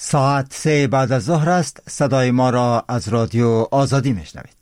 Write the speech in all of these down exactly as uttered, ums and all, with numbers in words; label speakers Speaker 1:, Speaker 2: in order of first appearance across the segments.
Speaker 1: ساعت سه بعد از ظهر است. صدای ما را از رادیو آزادی میشنوید.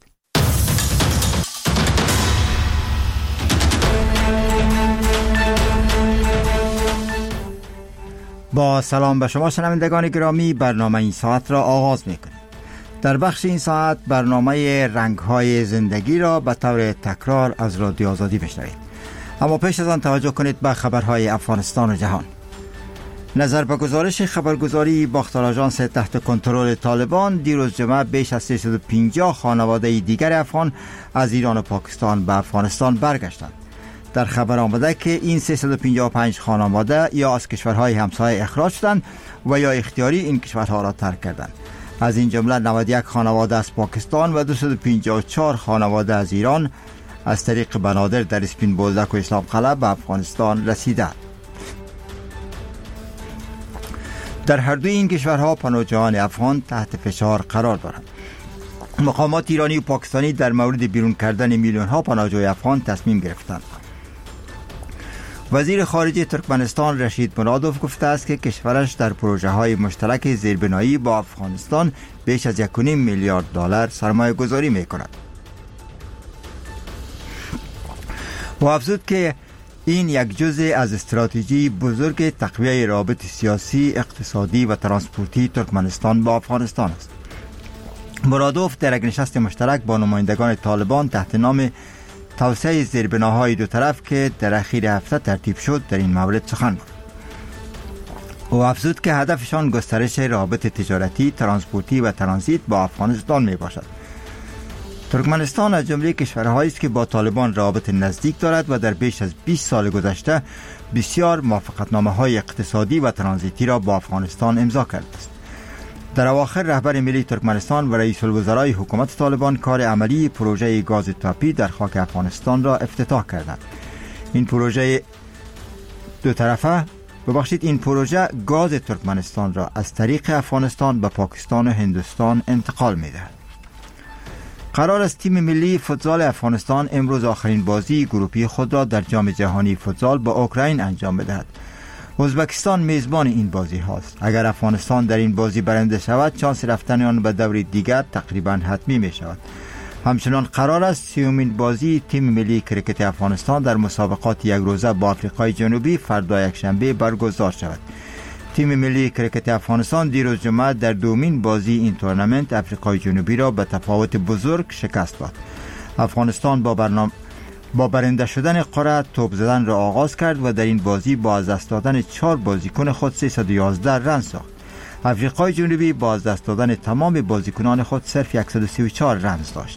Speaker 1: با سلام به شما شنوندگان گرامی، برنامه این ساعت را آغاز میکنیم. در بخش این ساعت برنامه رنگ‌های زندگی را به طور تکرار از رادیو آزادی میشنوید. اما پیش از آن توجه کنید به خبرهای افغانستان و جهان. نظر به گزارش خبرگزاری باختر آژانس تحت کنترل طالبان، دیروز جمعه بیش از سیصد و پنجاه خانواده دیگر افغان از ایران و پاکستان به افغانستان برگشتند. در خبر آمده که این سیصد و پنجاه و پنج خانواده یا از کشورهای همسایه اخراج شدند و یا اختیاری این کشورها را ترک کردند. از این جمله نود و یک خانواده از پاکستان و دویست و پنجاه و چهار خانواده از ایران از طریق بنادر در اسپین بولدک و اسلام قلعه به افغانستان رسیدند. در هر دوی این کشورها پناهجویان افغان تحت فشار قرار دارند. مقامات ایرانی و پاکستانی در مورد بیرون کردن میلیون ها پناهجوی افغان تصمیم گرفتند. وزیر خارجه ترکمنستان رشید مرادوف گفته است که کشورش در پروژه های مشترک زیربنایی با افغانستان بیش از یک و نیم میلیارد دلار سرمایه گذاری می کند. و افزود که این یک جزء از استراتژی بزرگ تقویت روابط سیاسی، اقتصادی و ترانسپورتی ترکمنستان با افغانستان است. مرادوف در یک نشست مشترک با نمایندگان طالبان تحت نام توسعه زیربناهای دو طرف که در اخیر هفته ترتیب شد در این مورد سخن گفت. و افزود که هدفشان گسترش روابط تجارتی، ترانسپورتی و ترانزیت با افغانستان می باشد. ترکمنستان از جمله کشورهایی است که با طالبان روابط نزدیک دارد و در بیش از بیست سال گذشته بسیار موافقتنامه‌های اقتصادی و ترانزیتی را با افغانستان امضا کرده است. در اواخر رهبر ملی ترکمنستان و رئیس الوزرای حکومت طالبان کار عملی پروژه گاز تاپی در خاک افغانستان را افتتاح کردند. این پروژه دو طرفه ببخشید این پروژه گاز ترکمنستان را از طریق افغانستان به پاکستان و هندوستان انتقال می‌دهد. قرار است تیم ملی فوتزال افغانستان امروز آخرین بازی گروهی خود را در جام جهانی فوتزال با اوکراین انجام بدهد. ازبکستان میزبان این بازی هاست. اگر افغانستان در این بازی برنده شود، شانس رفتن آن به دور دیگر تقریبا حتمی می شود. همچنان قرار است سیومین بازی تیم ملی کرکت افغانستان در مسابقات یک روزه با آفریقای جنوبی فردا یکشنبه برگزار شود. تیم ملی کرکت افغانستان دیروز جمعه در دومین بازی این تورنمنت افریقای جنوبی را به تفاوت بزرگ شکست داد. افغانستان با برنامه با برنده شدن قرعه توپ زدن را آغاز کرد و در این بازی با از دست دادن چهار بازیکن خود سیصد و یازده رن ساخت. افریقای جنوبی با از دست دادن تمام بازیکنان خود صرف صد و سی و چهار رن داشت.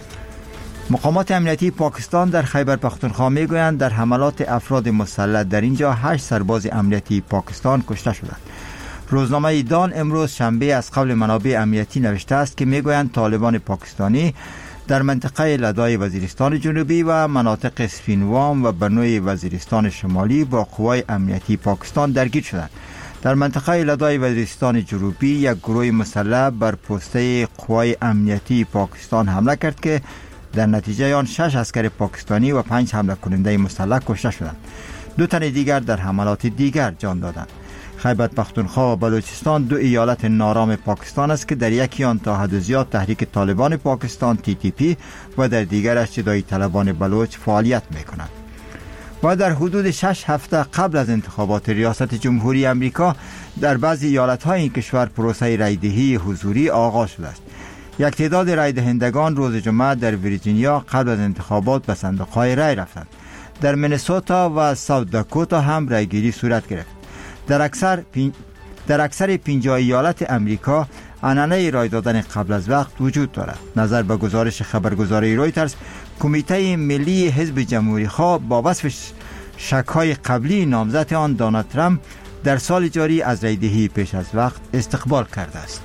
Speaker 1: مقامات امنیتی پاکستان در خیبر پختونخوا میگویند در حملات افراد مسلح در اینجا هشت سرباز امنیتی پاکستان کشته شدند. روزنامه دان امروز شنبه از قبل منابع امنیتی نوشته است که میگویند طالبان پاکستانی در منطقه لدای وزیرستان جنوبی و مناطق سپینوام و بنوی وزیرستان شمالی با قوای امنیتی پاکستان درگیر شدند. در منطقه لدای وزیرستان جنوبی یک گروه مسلح بر پسته قوای امنیتی پاکستان حمله کرد که در نتیجه آن شش عسکر پاکستانی و پنج حمله کننده مسلح کشته شدند. دو تن دیگر در حملات دیگر جان دادند. خیبر پختونخوا و بلوچستان دو ایالت نارام پاکستان است که در یکی آن تا حد زیاد تحریک طالبان پاکستان تی تی پی و در دیگرش جدایی طلبان بلوچ فعالیت می‌کنند. و در حدود شش هفته قبل از انتخابات ریاست جمهوری امریکا در بعضی ایالت‌های این کشور پروسه رایدهی حضوری آغاز شده است. یک تعداد رای دهندگان روز جمعه در ویرجینیا قبل از انتخابات به صندوق‌های رای رفتند. در مینسوتا و ساوت داکوتا هم رایگیری صورت گرفت. در اکثر پین... در اکثر پنجاه ایالت امریکا عنعنه رای دادن قبل از وقت وجود دارد. نظر به گزارش خبرگزاری رویترز، کمیته ملی حزب جمهوری خواه با وصف شک‌های قبلی نامزد آن دونالد ترامپ در سال جاری از رایدهی پیش از وقت استقبال کرده است.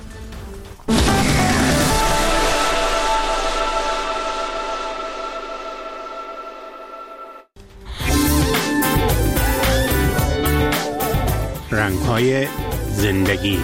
Speaker 2: رنگ‌های زندگی.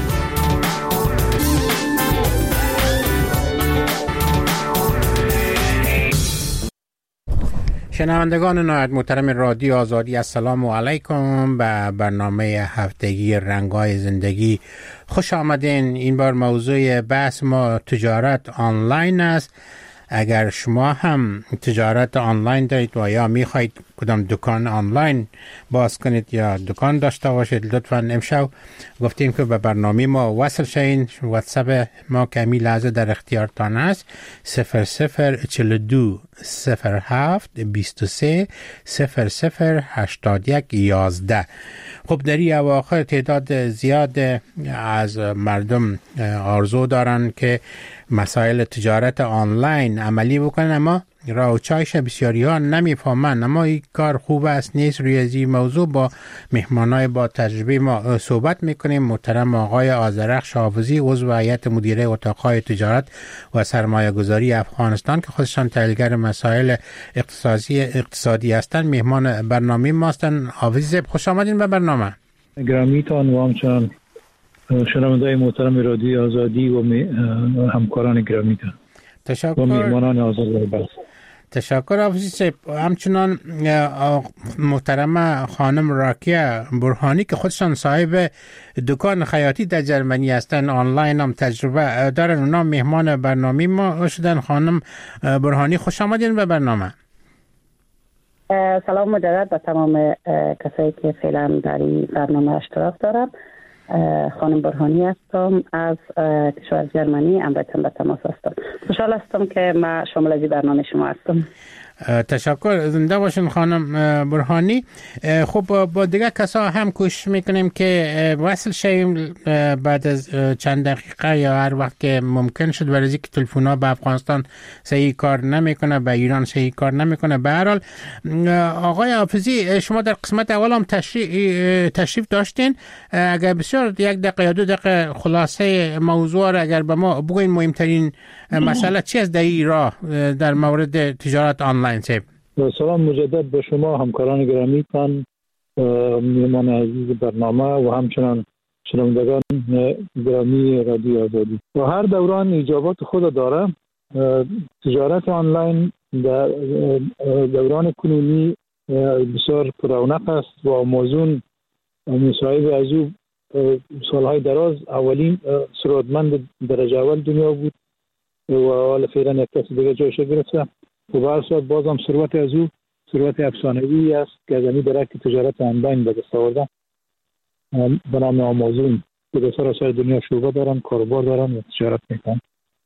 Speaker 2: شنوندگان نهایت محترم رادیو آزادی، السلام علیکم. به برنامه هفتگی رنگای زندگی خوش آمدین. این بار موضوع بحث ما تجارت آنلاین است. اگر شما هم تجارت آنلاین دارید و یا میخواید کدام دکان آنلاین باز کنید یا دکان داشته باشید، لطفاً امشب گفتیم که به برنامه ما وصل شین. واتساپ ما که همین لحظه در اختیارتان است: صفر صفر چهل و دو صفر هفت بیست و سه صفر صفر هشتاد یک یازده. خب در این اواخر تعداد زیاد از مردم آرزو دارن که مسائل تجارت آنلاین عملی بکنن، اما راه و چایش بسیاری ها نمیفهمن. اما این کار خوب است نیست. روی از این موضوع با مهمانای با تجربه ما صحبت میکنیم. محترم آقای آذرخش حافظی، عضو هیئت مدیره اتاقهای تجارت و سرمایه گذاری افغانستان که خودشان تحلیلگر مسائل اقتصادی اقتصادی هستند، مهمان برنامه ما هستند. حافظی، خوش آمدین به برنامه.
Speaker 3: گرامیتان و همچنان شنوندگان محترم رادیو آزادی و همکاران گرامیتان
Speaker 2: تشکر.
Speaker 3: و مهمانان آزاد.
Speaker 2: تشکر حافظی صاحب. همچنان محترم خانم راکیه برهانی که خودشان صاحب دکان خیاطی در جرمنی هستن، آنلاین هم تجربه دارن، اونا مهمان برنامه ما شدن. خانم برهانی، خوش آمدین به برنامه.
Speaker 4: سلام مجدد به تمام کسایی که فعلا در این برنامه اشتراک دارن. خانم برهانی هستم از کشور جرمنی، امریکا به تماس هستم. خوشحال هستم که ما شامل از برنامه شما هستم.
Speaker 2: تشکر، زنده باشین خانم برهانی. خب با دیگه کسا هم کوشش میکنیم که وصل شیم بعد از چند دقیقه یا هر وقت که ممکن شد، برای اینکه تلفن‌ها به افغانستان صحیح کار نمیکنه، به ایران صحیح کار نمیکنه. به هر حال آقای حافظی، شما در قسمت اول هم تشریف تشریف داشتین. اگر بسیار یک دقیقه یا دو دقیقه خلاصه موضوع را اگر به ما بگوین، مهمترین مسئله چی است در این راه در مورد تجارت آنلاین؟
Speaker 3: سلام مجدد به شما همکاران گرامیتان، مهمان عزیز برنامه و همچنان شنوندگان گرامی رادیو آزادی. و هر دوران ایجابات خود داره. تجارت آنلاین در دوران کنونی بسیار پررونق است و موزون مصاحب از او سالهای دراز اولین ثروتمند درجه اول دنیا بود و حالا فعلا یک کسی دیگه جایش گرفته. و برسات بازم ثروت از او ثروت افسانه‌ای است که از این درک تجارت آنلاین به دست آورده به نام آمازون که در سراسر دنیا شعبه دارن، کاروبار دارن و تجارت میکنن.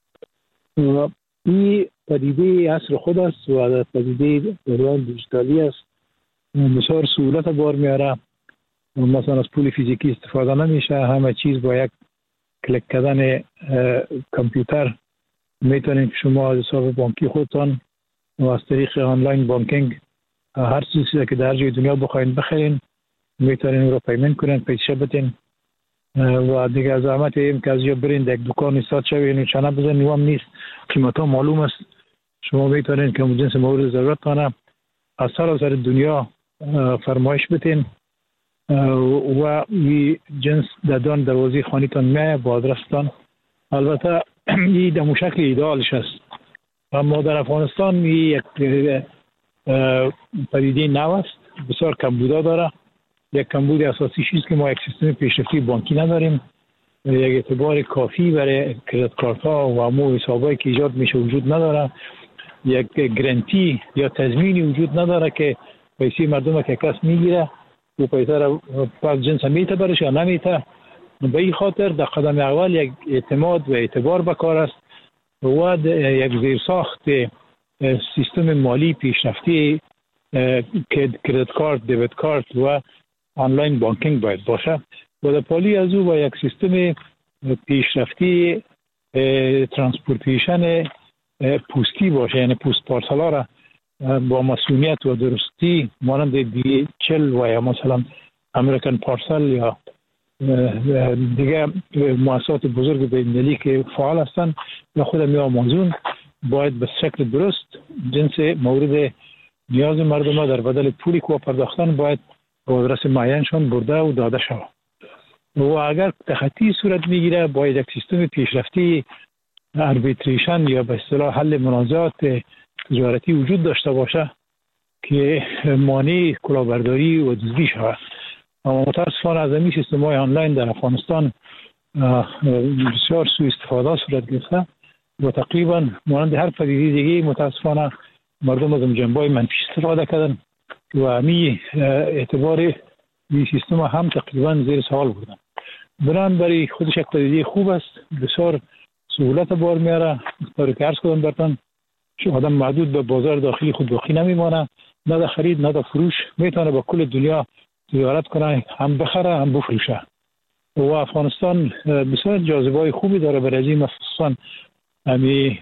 Speaker 3: این پدیده عصر خود است و پدیده دوران دیجیتالی است. بسیار سهولت بار میاره. مثلا از پول فیزیکی استفاده نمیشه، همه چیز با یک کلیک کردن کامپیوتر میتونید که شما از حساب بانکی خودتان و از طریق آنلاین بانکینگ هر چیزی که در جای دنیا بخواین بخرین میتونین اون رو پیمنت کنین، پیسه بدین و دیگه از زحمت این که از جا برین در یک دکان ایستاد شوین و چنه بزنین هم نیست. قیمت ها معلوم است. شما میتونین که جنس مورد ضرورت کنه از سراسر دنیا فرمایش بدین و این جنس در دروازه خانیتان میایه با آدرستان. البته این در شکل ایدئالش است، اما در افغانستان این یک پدیده نو است، بسیار کمبودا داره. یک کمبود اساسی چیست که ما یک سیستم پیشرفتی بانکی نداریم، یک اعتبار کافی برای کریدیت کارت ها و امور حسابایی که ایجاد میشه وجود نداره، یک گرانتی یا تضمینی وجود نداره که پیسه مردم که کس میگیره و پیسه را پس جنس میته برش یا نمیته. به این خاطر در قدم اول یک اعتماد و اعتبار بکار است و یک زیرساخت سیستم مالی پیشرفتی که کریدیت کارت، دیبت کارت و آنلاین بانکینگ باید باشه و در پالی از او با یک سیستم پیشرفتی ترانسپورتیشن پوستی باشه، یعنی پوست پارسلا را با مسئولیت و درستی مانند دی چل و یا مثلا امریکن پارسل یا دیگه مؤسسات بزرگ بین‌المللی که فعال هستند یا خود می آمازون باید به شکل درست جنس مورد نیاز مردم در بدل پولی که پرداختن باید به آدرس معینشان برده و داده شود. و اگر تخطی صورت میگیره باید یک سیستم پیشرفتی اربیتریشن یا به اصطلاح حل منازعات تجارتی وجود داشته باشه که مانع کلاهبرداری و دزدی شود. اما متاسفانه از این سیستم های آنلاین در افغانستان بسیار سوء استفاده صورت گرفته و تقریبا مانند هر پدیده دیگه متاسفانه مردم از جنبه‌های منفی استفاده کردن و همین اعتبار این سیستم هم تقریبا زیر سوال بردن. بنابراین خودش یک پدیده خوب است، بسیار سهولت بار میاره. طوری که عرض کردم براتون آدم محدود به بازار داخلی خود باقی نمیمانه، نه در خرید نه در فروش، میتونه با کل دنیا تجارت کنه، هم بخره هم بفروشه. و افغانستان بسیار جاذبه‌های خوبی داره برای این، مخصوصا همین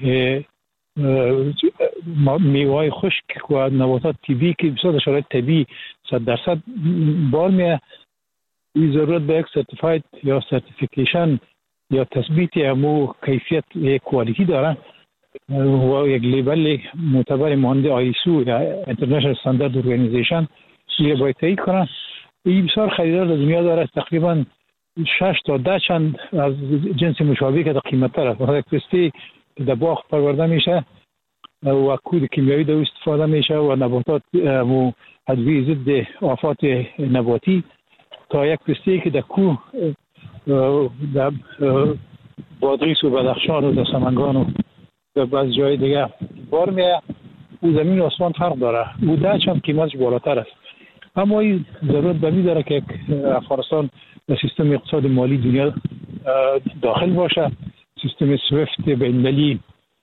Speaker 3: میوه‌های خشک و نباتات طبیعی که بسیار شرایط طبیعی صد درصد بار میه. این ضرورت به یک سرتیفاید یا سرتیفیکیشن یا تثبیت امو کیفیت کوالیتی داره و یک لیبل معتبر مانند آیسو یا اینترنشنال استاندارد ارگانیزیشن یه باید تایید کنه. این بسیار خریدار در دنیا داره، تقریبا شش تا ده چند از جنس مشابه که در قیمت تر است. مثلا یک پسته که در باغ پرورده میشه و کود کیمیایی در استفاده میشه و نباتات و ادویه ضد آفات نباتی، تا یک پسته که در کوه در بادغیس و بدخشان و در سمنگان و در بعض جای دیگه بار میه، او زمین و آسمان فرق داره، او ده چند قیمتش بالاتر است. اما این ضرورت به می داره که افغانستان در سیستم اقتصاد مالی دنیا داخل باشه، سیستم سویفت بین‌المللی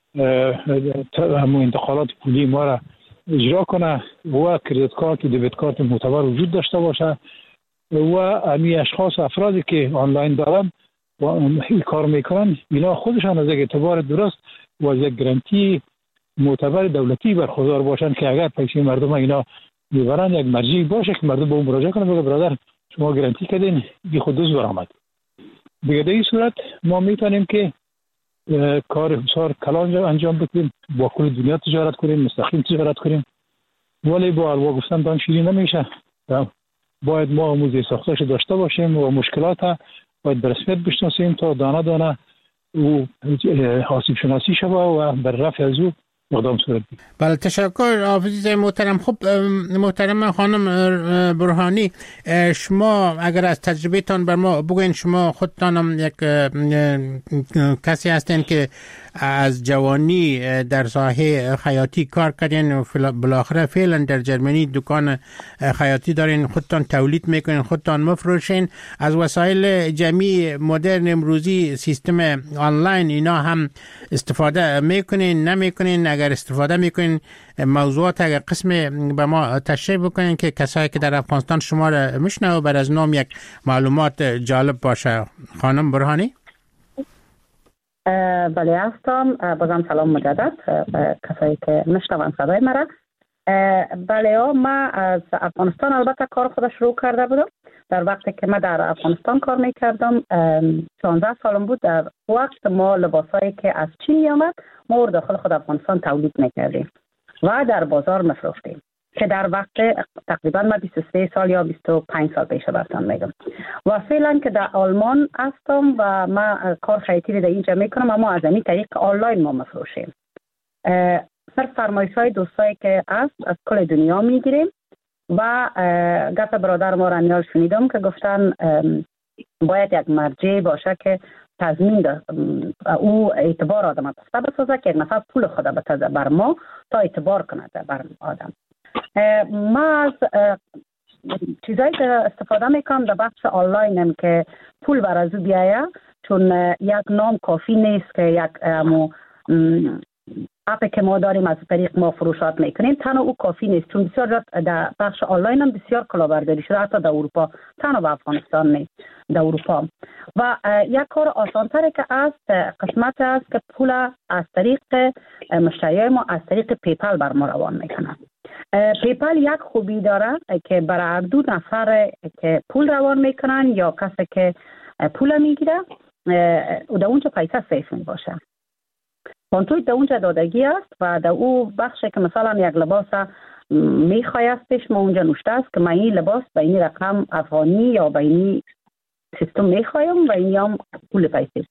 Speaker 3: همون انتقالات پولی ما را اجرا کنه و کریدیت کارت و دبیت کارت معتبر وجود داشته باشه و همین اشخاص افرادی که آنلاین دارن و این کار میکنن اینا خودشان از یک اعتبار درست و از یک گرانتی معتبر دولتی برخوردار باشن که اگر پیسه مردم اینا میبرن یک مرجعی باشه که مردم به اون مراجعه کنه بگه برادر شما گرانتی کردین بی خود دزد برآمد. دیگه در این صورت ما میتونیم که کار بسیار کلان انجام بدیم، با کل دنیا تجارت کنیم، مستقیم تجارت کنیم، ولی با الوا گفتن دان شیرین نمیشه. باید ما آموزش ساختش داشته باشیم و مشکلات باید به رسمیت بشناسیم تا دانه دانه و آسیب شناسی شود و بر رفع از او اقدام صورت بگیرد.
Speaker 2: بله تشکر عزیز محترم. خب محترم خانم برهانی، شما اگر از تجربه تان بر ما بگوین، شما خودتان یک کسی هستین که از جوانی در ساحه خیاطی کار کردین و بالاخره فعلا در جرمنی دکان خیاطی دارین، خودتان تولید میکنین، خودتان مفروشین. از وسایل جمعی مدرن امروزی سیستم آنلاین اینا هم استفاده میکنین نمیکنین؟ اگر استفاده میکنین موضوعات اگر قسم به ما تشریح بکنین که کسایی که در افغانستان شما را میشنوه بر از نام یک معلومات جالب باشه. خانم برهانی.
Speaker 4: بله هستم، بازم سلام مجدد کسایی که میشنون صدای مرا. بله ما از افغانستان البته کار خود شروع کرده بودم. در وقتی که ما در افغانستان کار میکردم شانزده سالم بود، در وقت ما لباسایی که از چین میامد ما داخل خود افغانستان تولید میکردیم و در بازار مفروختیم که در وقت تقریبا ما بیست و سه سال یا بیست و پنج سال پیش براتون میگم. و فعلا که در آلمان هستم و ما کار خیاطی در اینجا میکنم، اما از این طریق آنلاین ما مفروشیم. سر فرمایش های دوستایی که است از کل دنیا میگیریم و گفت برادر ما رانیال شنیدم که گفتن باید یک مرجع باشه که تضمین ده او اعتبار آدم پسته بسازه که یک نفر پول خود بتازه بر ما تا اعتبار کنه بر آدم. ما از چیزایی که استفاده میکنم در بخش آنلاینم که پول بر از بیایه، چون یک نام کافی نیست که یک اپی که ما داریم از طریق ما فروشات میکنیم تنها او کافی نیست، چون بسیار در بخش آنلاین هم بسیار کلاهبرداری شده، حتی در اروپا، تنها به افغانستان نیست، در اروپا. و یک کار آسانتره که است قسمت است که پول از طریق مشتریای ما از طریق پیپل بر ما روان میکنن. پیپل یک خوبی داره که برای دو نفر که پول روان میکنن یا کسی که پول میگیره و در اونجا پیسه سیف می باشه. کنتوی در اونجا دادگی است و در او بخشی که مثلا یک لباس میخوایستش ما اونجا نوشته است که من این لباس به این رقم افغانی یا به این سیستم میخوایم و این هم پول پیسه است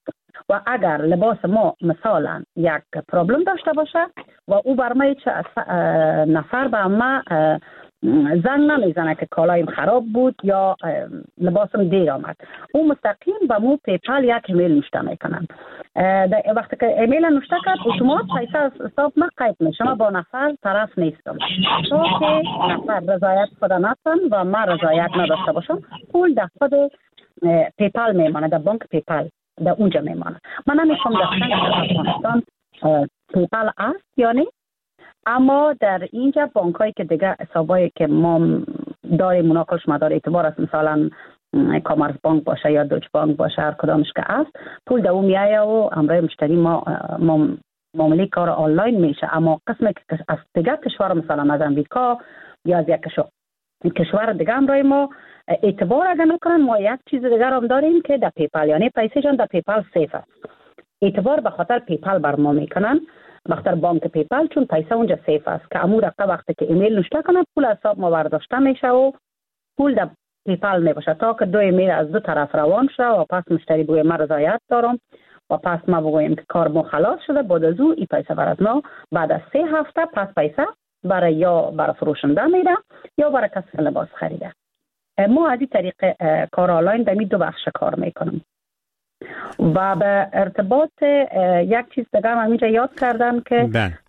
Speaker 4: و اگر لباس ما مثلا یک پرابلم داشته باشه و او بر ما نفر به ما زنگ نمیزنه که کالایم خراب بود یا لباسم دیر آمد، او مستقیم به مو پیپال یک ایمیل نوشته میکنن. وقتی که ایمیل نوشته کرد اتومات پیسه از حساب ما قید میشه. ما با نفر طرف نیستم تا که نفر رضایت خود نتن و ما رضایت نداشته باشم، پول در خود پیپال میمانه، در بانک پیپال در اونجا میمانه. من نمیخوام داشتن که در افغانستان پیپال است یا نه، اما در اینجا بانک هایی که دیگه حسابایی که ما داریم مناقش مدار اعتبار است، مثلا کامرس بانک باشه یا دوچ بانک باشه، هر کدامش که است، پول در اون میایه و امرای مشتری ما معامله کار آنلاین میشه. اما قسمی که از دیگه کشور مثلا از امریکا یا از یک کشور دیگه امرای ما اعتبار اگر نکنن، ما یک چیز دیگر هم داریم که در پیپال، یعنی پیسه جان در پیپال سیف است. اعتبار به خاطر پیپال بر ما میکنن، بخاطر بانک پیپال، چون پیسه اونجا سیف است که امور دقیقه وقتی که ایمیل نوشته کنه پول حساب ما برداشته میشه و پول در پیپال میباشه تا که دو ایمیل از دو طرف روان شده و پس مشتری بگویم من رضایت دارم و پس ما بگویم که کار ما خلاص شده، بعد از او این پیسه بر از ما بعد از سه هفته پس پیسه برای یا برای فروشنده میده یا برای کسی که لباس خریده. ما از این طریق کار آنلاین در این دو بخش کار میکنم. و به ارتباط یک چیز دیگه هم اینجا یاد کردم که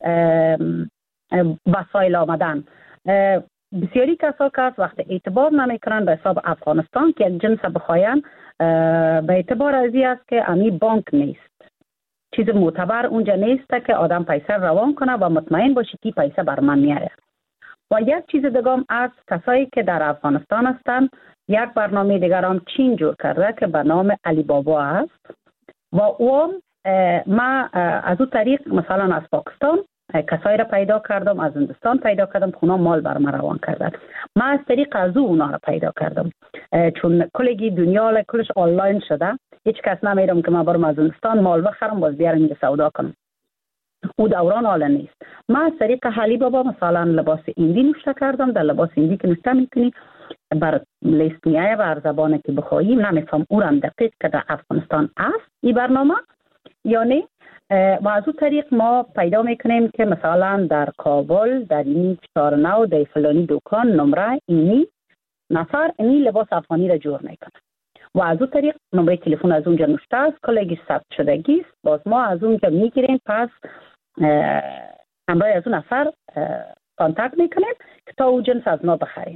Speaker 4: وسایل آمدن. بسیاری کسا که از وقت اعتبار نمیکنن به حساب افغانستان که یک جنس بخواین، به اعتبار از این است که امی بانک نیست، چیز معتبر اونجا نیست که آدم پیسه روان کنه و مطمئن باشه که پیسه بر من میاره. و یک چیز دیگه هم از کسایی که در افغانستان هستن، یک برنامه دیگر هم چین جور کرده که به نام علی بابا است و او ما از او طریق مثلا از پاکستان کسایی را پیدا کردم، از هندوستان پیدا کردم، اونا مال بر ما روان کردن. ما از طریق از او اونا را پیدا کردم، چون کلگی دنیا کلش آنلاین شده، هیچ کس نمیرم که من برم از هندوستان مال بخرم باز بیارم اینجا سودا کنم، او دوران حالا نیست. ما از طریق علی بابا مثلا لباس ایندی نوشته کردم، در لباس ایندی که نوشته میکنی بر لیست میایه بر زبانه که بخواهیم، نمیفهم او هم دقیق که در افغانستان است این برنامه یعنی. و از اون طریق ما پیدا میکنیم که مثلا در کابل در این چارنو در فلانی دکان نمره اینی نفر اینی لباس افغانی را جور میکنه و از اون طریق نمره تلفن از اونجا نوشته است، کلگی ثبت شدگی است، باز ما از اونجا میگیریم، پس همراه از اون نفر کانتکت میکنیم که تا او جنس از ما بخریم.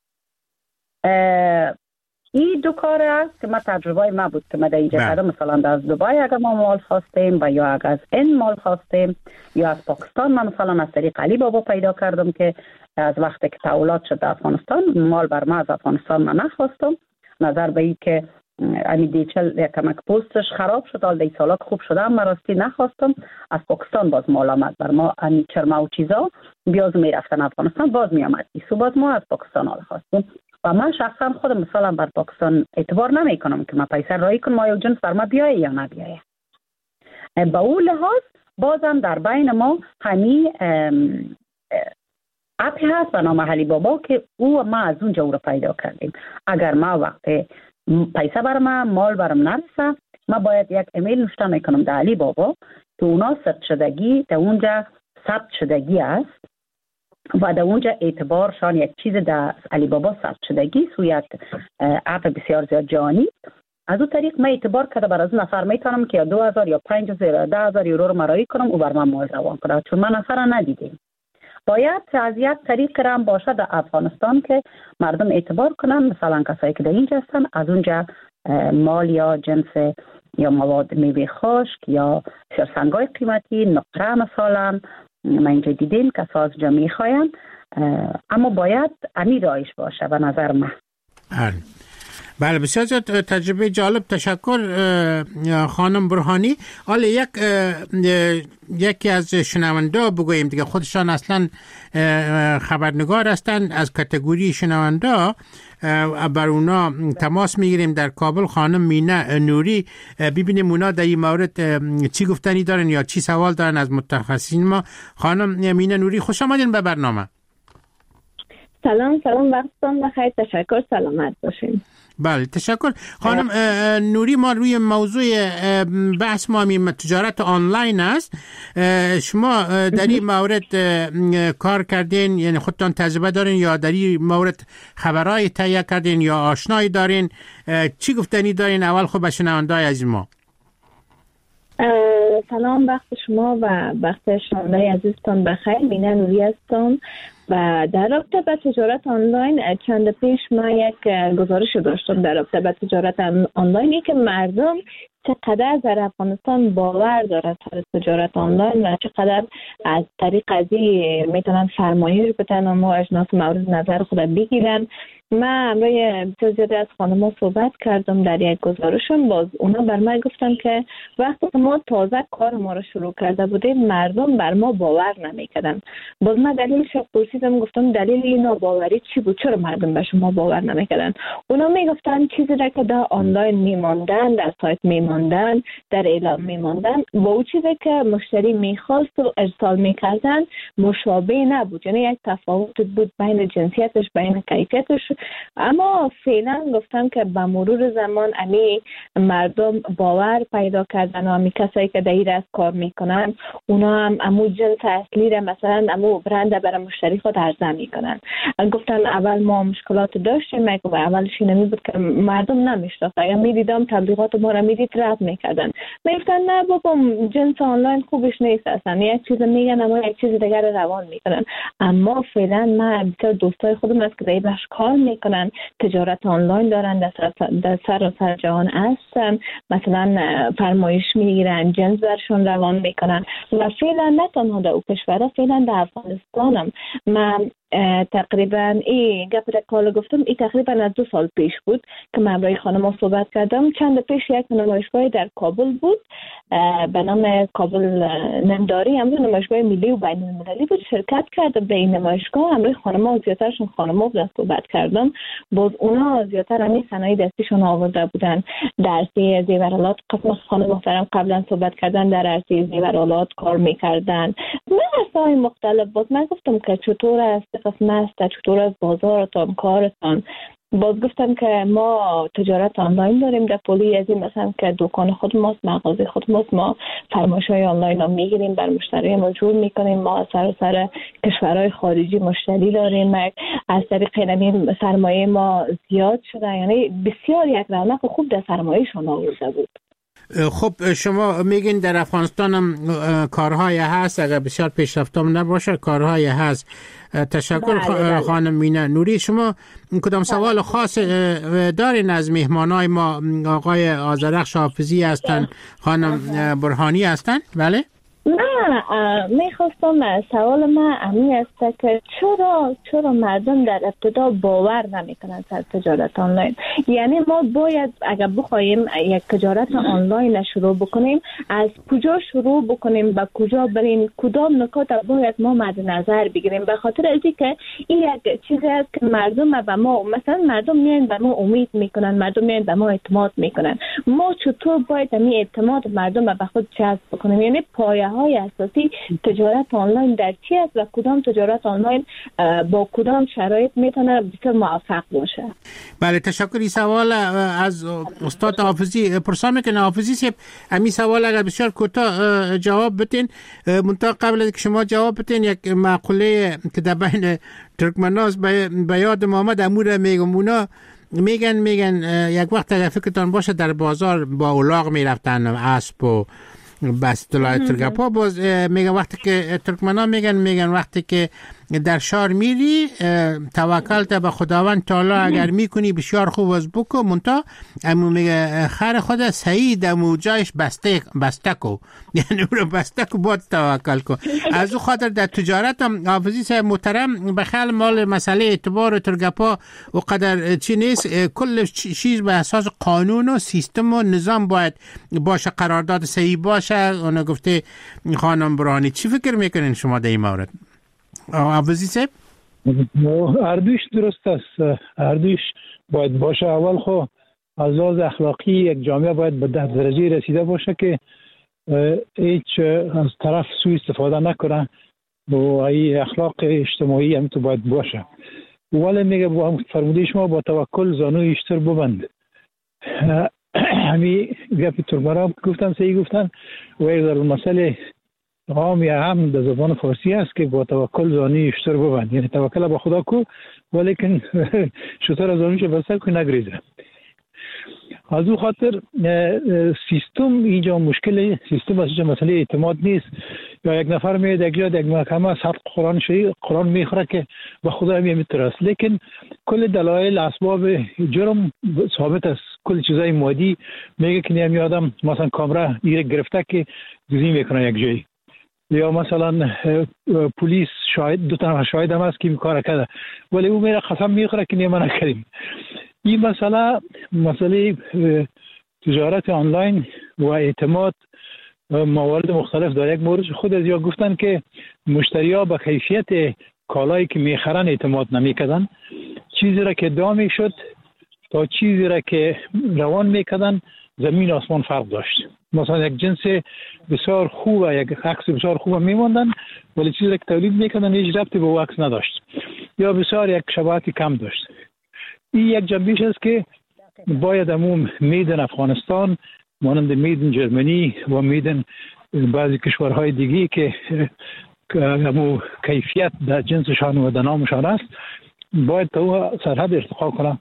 Speaker 4: این دو کار است که ما تجربه ما بود که ما در اینجا کردم. مثلا از دبی اگر ما مال خواستیم و یا اگر از این مال خواستیم یا از پاکستان، من مثلا از طریق علی بابا پیدا کردم که از وقتی که تحولات شد در افغانستان مال بر ما از افغانستان من نخواستم، نظر به این که امی دیچل یک کمک پوستش خراب شد، حال دی سالا که خوب شده هم راستی نخواستم، از پاکستان باز مال آمد بر ما امی چرمه و چیزا بیاز می رفتن افغانستان باز می آمد ایسو، باز ما از پاکستان حال خواستیم و من شخصا خودم مثلا بر پاکستان اعتبار نمی کنم که من پیسه رایی کنم ما یک جنس بر ما بیایه یا نبیایه. با اون لحاظ بازم در بین ما همی اپی هست به نام علی بابا که او ما از اونجا او رو پیدا کردیم. اگر ما وقت پیسه بر ما مال برم نرسه، ما باید یک ایمیل نوشته میکنم در علی بابا که اونا ثبت شدگی در اونجا ثبت شدگی است و در اونجا اعتبارشان یک چیز در علی بابا ثبت شدگی سو یک اپ بسیار زیاد جهانی. از اون طریق من اعتبار کرده بر از نفر میتونم که دو هزار یا پنج هزار یا ده هزار یورو رو مرایی کنم او بر من مال روان کنه، چون من نفر ندیدیم. باید از یک طریق رم باشه در افغانستان که مردم اعتبار کنن، مثلا کسایی که در اینجا هستن از اونجا مال یا جنس یا مواد میوه خشک یا سنگای قیمتی نقره مثلا ما اینجا دیدیم که از جا میخواین، اما باید امی رایش باشه به نظر من.
Speaker 2: بله بسیار زیاد تجربه جالب، تشکر خانم برهانی. حالا یک یکی از شنونده بگوییم دیگه، خودشان اصلا خبرنگار هستند، از کاتگوری شنونده بر اونا تماس میگیریم در کابل. خانم مینه نوری، ببینیم اونا در این مورد چی گفتنی دارن یا چی سوال دارن از متخصصین ما. خانم مینه نوری خوش آمدین به برنامه.
Speaker 5: سلام سلام، وقتتون بخیر، تشکر، سلامت باشین.
Speaker 2: بله تشکر خانم نوری. ما روی موضوع بحث ما می تجارت آنلاین است. شما در این مورد کار کردین، یعنی خودتان تجربه دارین یا در این مورد خبرهای تهیه کردین یا آشنایی دارین؟ چی گفتنی دارین؟ اول خب به شنونده‌های از ما.
Speaker 5: سلام، وقت شما و وقت شنونده‌های عزیزتان بخیر. مینه نوری هستم و در رابطه با تجارت آنلاین چند پیش ما یک گزارش داشتم در رابطه با تجارت آنلاینی که مردم چقدر در افغانستان باور دارد سر تجارت آنلاین و چقدر از طریق ازی میتونن فرمایش بدن و ما اجناس مورد نظر خود بگیرن. من امروی بسیار زیاده از خانم‌ها صحبت کردم در یک گزارشم. باز اونا بر من گفتن که وقتی که ما تازه کار ما رو شروع کرده بودیم مردم بر ما باور نمیکردن. باز من دلیلش پرسیدم، گفتم دلیل این ناباوری چی بود؟ چرا مردم به شما باور نمیکردن؟ اونا میگفتن چیزی را که در آنلاین میماندن، در سایت میماندن، در اعلام میماندن با اون چیزی که مشتری میخواست و ارسال میکردن مشابه نبود، یعنی یک تفاوت بود بین جنسیتش، بین کیفیتش. اما فعلا گفتم که با مرور زمان امی مردم باور پیدا کردن و امی کسایی که در از کار میکنن اونا هم امو جنس اصلی را مثلا امو برند برای مشتری خود عرضه میکنن. گفتن اول ما مشکلات داشتیم و اولش اینمی بود که مردم نمیشناختن یا میدیدم تبلیغات ما را میدید رد میکردن، میگفتن نه بابا جنس آنلاین خوبش نیست، اصلا یک چیز میگن اما یک چیز دیگر روان میکنن. اما فعلا من بسیار دوستای خودم هست که در بخش کار میکنن، تجارت آنلاین دارن، در سر در سر, سر جهان هستن، مثلا فرمایش میگیرن، جنس برشون روان میکنن و فعلا نه تنها در او کشور، فعلا در افغانستانم من تقریبا این گپ را کالا گفتم، این تقریبا از دو سال پیش بود که من برای خانم صحبت کردم. چند پیش یک نمایشگاه در کابل بود به نام کابل نمداری، هم نمایشگاه ملی و بین المللی بود. شرکت کردم به این نمایشگاه، همراه خانم‌ها زیادترشون خانم‌ها بودن صحبت کردم. باز اونا زیادتر همین صنایع دستیشون آورده بودن، در عرصه زیورآلات قسم خانم محترم قبلا صحبت کردن در عرصه زیورآلات کار می‌کردن، من عرصه‌های مختلف. باز من گفتم که چطور است قسم است، چطور از بازارتان کارتان. باز گفتم که ما تجارت آنلاین داریم در پولی از این مثلا که دکان خود ماست، مغازه خود ماست، ما فرمایش‌های آنلاین ها میگیریم، بر مشتری ما جور میکنیم، ما سر سر کشورهای خارجی مشتری داریم، از طریق اینمی سرمایه ما زیاد شده، یعنی بسیار یک رونق خوب در سرمایه‌شون آورده بود.
Speaker 2: خب شما میگین در افغانستان هم کارهای هست، اگر بسیار پیشرفته نباشه کارهای هست. تشکر خانم مینه نوری. شما کدام سوال خاص دارین از مهمانای ما؟ آقای آذرخش حافظی هستن، خانم برهانی هستن. بله
Speaker 5: نه میخواستم سوال من امی است که چرا چرا مردم در ابتدا باور نمیکنن سر تجارت آنلاین؟ یعنی ما باید اگر بخوایم یک تجارت آنلاین شروع بکنیم از کجا شروع بکنیم، به کجا بریم، کدام نکات باید ما مد نظر بگیریم؟ به خاطر اینکه که این یک چیزی است که مردم به ما مثلا مردم میان به ما امید میکنن، مردم میان به ما اعتماد میکنن. ما چطور باید این اعتماد مردم به خود جذب بکنیم؟ یعنی پایه های اساسی تجارت آنلاین در چی است و کدام تجارت آنلاین با کدام شرایط میتونه بسیار موفق باشه؟
Speaker 2: بله تشکری. سوال از استاد حافظی پرسان میکنه. حافظی صاحب امی سوال اگر بسیار کوتاه جواب بدین، منتها قبل از که شما جواب بدین یک مقوله که در بین ترکمناس به یاد محمد امور میگم، اونا میگن میگن یک وقت اگر فکرتان باشه در بازار با اولاغ میرفتن اسب و بس طلای ترگپا. باز میگن وقتی که ترکمنان میگن میگن وقتی که در شهر میری توکل تا به خداوند تعالی اگر میکنی بسیار خوب از بکو، منتها امو میگه خر خود سعید امو جایش بسته بسته کو، یعنی اون بسته کو باید توکل کو. از او خاطر در تجارت هم حافظی صاحب محترم بخل مال مسئله اعتبار ترگپا و قدر چی نیست، کل چیز به اساس قانون و سیستم و نظام باید باشه، قرارداد صحیح باشه. اون گفته خانم برهانی. چی فکر میکنین شما در این مورد؟ حافظی صاحب
Speaker 3: اردوش درست است، اردوش باید باشه. اول خب از لحاظ اخلاقی یک جامعه باید به ده درجه رسیده باشه که هیچ از طرف سوء استفاده نکنه و این اخلاق اجتماعی هم تو باید باشه. ولی میگه با فرموده شما با توکل زانوی اشتر ببند. همی گپ ترمرام گفتن سعی گفتن و یک در مسئله عام یا هم در زبان فارسی است که با توکل زانوی اشتر ببند، یعنی توکل با خدا کو ولیکن شطور زانویش بسر کو نگریزه. از او خاطر سیستم اینجا مشکل سیستم است، اینجا مسئله اعتماد نیست. یا یک نفر میاد یک جا یک محکمه صد قرآن شریف قرآن میخوره که به خدا میترس، لیکن کل دلایل اسباب جرم ثابت است. کل چیزای مادی میگه که نمی آدم مثلا کامرا ایره گرفته که گزین میکنه یک جایی، یا مثلا پلیس شاهد دو تا شاهد هم هست که این کار کرده ولی او میره قسم میخوره که نمی نکردیم. این مسئله مسئله تجارت آنلاین و اعتماد موارد مختلف داره. یک مورد خود از یا گفتن که مشتری‌ها به کیفیت کالایی که میخرن اعتماد نمیکردن، چیزی را که ادعا میشد تا چیزی را که روان میکردن زمین آسمان فرق داشت. مثلا یک جنس بسیار خوب و یک عکس بسیار خوب میموندن ولی چیزی را که تولید میکردن هیچ ربطی به عکس نداشت یا بسیار یک شباهت کم داشت. این یک جنبش است که باید همون میدن افغانستان مانند میدن جرمنی و میدن بعضی کشورهای دیگی که همون کیفیت در جنسشان و در نامشان است باید تا سرحد ارتقا کنه.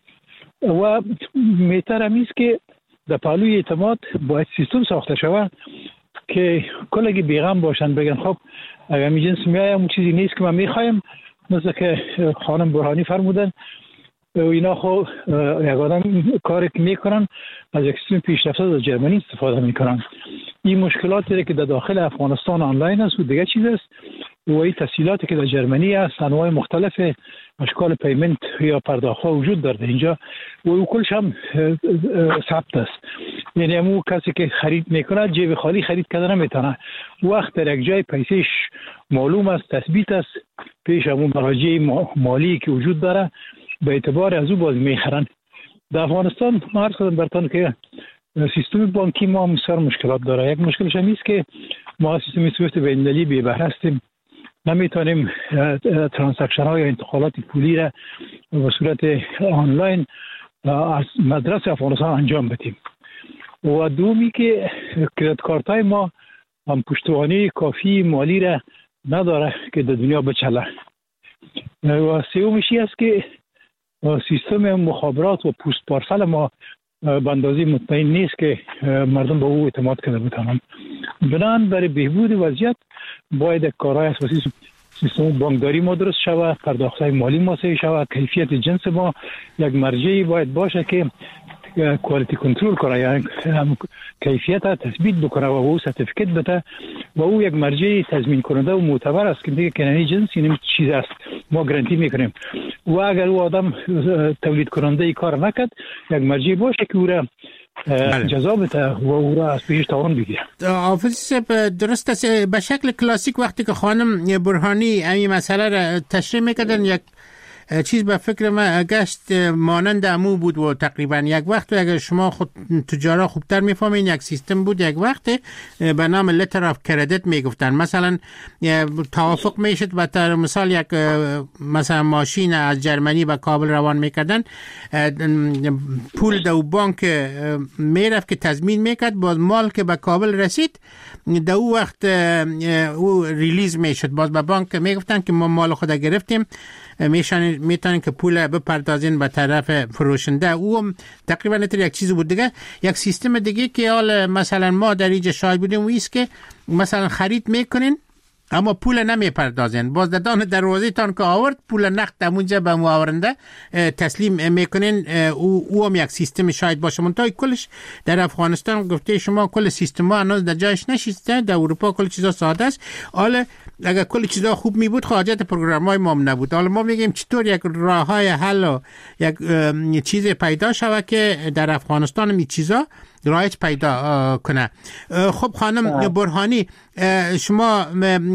Speaker 3: و میتر همیست که در پهلوی اعتماد باید سیستم ساخته شود که کلگی بیغم باشن، بگن خب اگر می جنس میایم اون چیزی نیست که ما میخوایم، مثل که خانم برهانی فرمودن و اینا خب یک آدم کاری که میکنن از یک سیستم پیشرفته از جرمنی استفاده میکنن. این مشکلاتی که در داخل افغانستان آنلاین است و دیگه چیز است و این تسهیلاتی که در جرمنی است، انواع مختلف اشکال پیمنت یا پرداخت وجود داره اینجا و او کلش هم ثبت است. یعنی همون کسی که خرید میکنه جیب خالی خرید کردن نمیتونه، وقت در یک جای پیسش معلوم است، تثبیت است، پیش همون مراجع مالی که وجود داره به اعتبار از او باز میخرن. در افغانستان ما عرض کردم براتون که سیستم بانکی ما بسیار مشکلات داره. یک مشکلش هم است که ما سیستم سویفت بین‌المللی بی بهره هستیم، نمیتونیم ترانزکشن های یا انتقالات پولی را به صورت آنلاین از مدرسه افغانستان انجام بدیم. و دومی که کریدیت کارت های ما هم پشتوانه کافی مالی را نداره که در دنیا بچله. و سومیشی است که سیستم مخابرات و پست پارسل ما به اندازه مطمئن نیست که مردم به او اعتماد کرده بتانند. بنابراین برای بهبود وضعیت باید کارهای اساسی سیستم بانکداری ما درست شود، پرداخت‌های مالی ما صحیح شود، کیفیت جنس ما یک مرجعی باید باشه که کوالیتی کنترل کنه، یعنی کیفیت تثبیت بکنه و او سرتیفیکیت بده و او یک مرجع تضمین کننده و معتبر است که میگه که این جنس این چیز است ما گارانتی میکنیم. و اگر او آدم تولید کننده ای کار نکرد یک مرجع باشه که او را جزا بده و او را از پیش تاوان بگیره.
Speaker 2: حافظ صاحب درست است، به شکل کلاسیک وقتی که خانم برهانی این مسئله را تشریح میکردن یک چیز به فکر من گشت مانند امو بود و تقریبا یک وقت اگر شما خود تجارا خوبتر میفهمین یک سیستم بود یک وقت به نام لتر آف کردیت میگفتن. مثلا توافق میشد و در مثال یک مثلا ماشین از جرمنی به کابل روان میکردن، پول دو بانک میرفت که تضمین میکرد، باز مال که به کابل رسید در او وقت او ریلیز میشد، باز به بانک میگفتن که ما مال خود گرفتیم، میشن میتونن که پول بپردازین به طرف فروشنده. او تقریبا نتر یک چیز بود. دیگه یک سیستم دیگه که حال مثلا ما در اینجا شاهد بودیم و ایست که مثلا خرید میکنین اما پول نمیپردازین، باز دادان دروازه تان که آورد پول نقد همونجا به مواورنده تسلیم میکنین. او او هم یک سیستم شاید باشه. منتهای کلش در افغانستان گفته شما کل سیستم ها هنوز در جایش نشسته، در اروپا کل چیزا ساده است. حالا اگر کل چیزا خوب می بود حاجت پروگرام های ما نبود. حالا ما میگیم چطور یک راه های حل و یک چیز پیدا شود که در افغانستان می چیزا رایج پیدا کنه. خب خانم برهانی، شما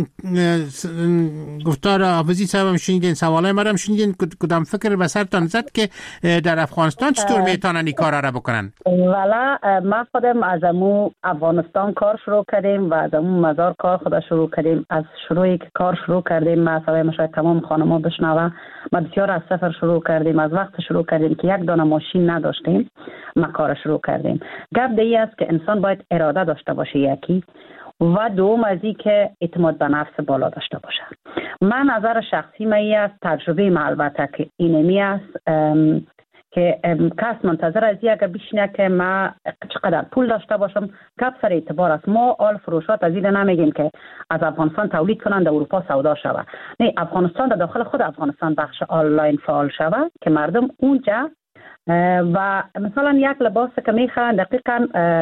Speaker 2: گفتار حافظی صاحب شنیدین، سوالای مرا هم شنیدین، کدام فکر به سرتان زد که در افغانستان چطور میتونن این کارا را بکنن؟
Speaker 4: والا ما خودم از امو افغانستان کار شروع کردیم و از امو مزار کار خود شروع کردیم. از شروعی که کار شروع کردیم، ما صدای شاید تمام خانم‌ها بشنوه، ما بسیار از صفر شروع کردیم. از وقت شروع کردیم که یک دانه ماشین نداشتیم، ما کار شروع کردیم. گپ دیگه است که انسان باید اراده داشته باشه، یکی، و دوم از این که اعتماد به نفس بالا داشته باشه. من نظر شخصی می است، تجربه ما البته که اینمی است که کس منتظر از این اگر بشینه که ما چقدر پول داشته باشم، گپ سر اعتبار است. ما آل فروشات از این نمیگیم که از افغانستان تولید کنند در اروپا سودا شود. نه، افغانستان در داخل خود افغانستان بخش آنلاین فعال شود که مردم اونجا و مثلا یک لباس که میخرن دقیقاً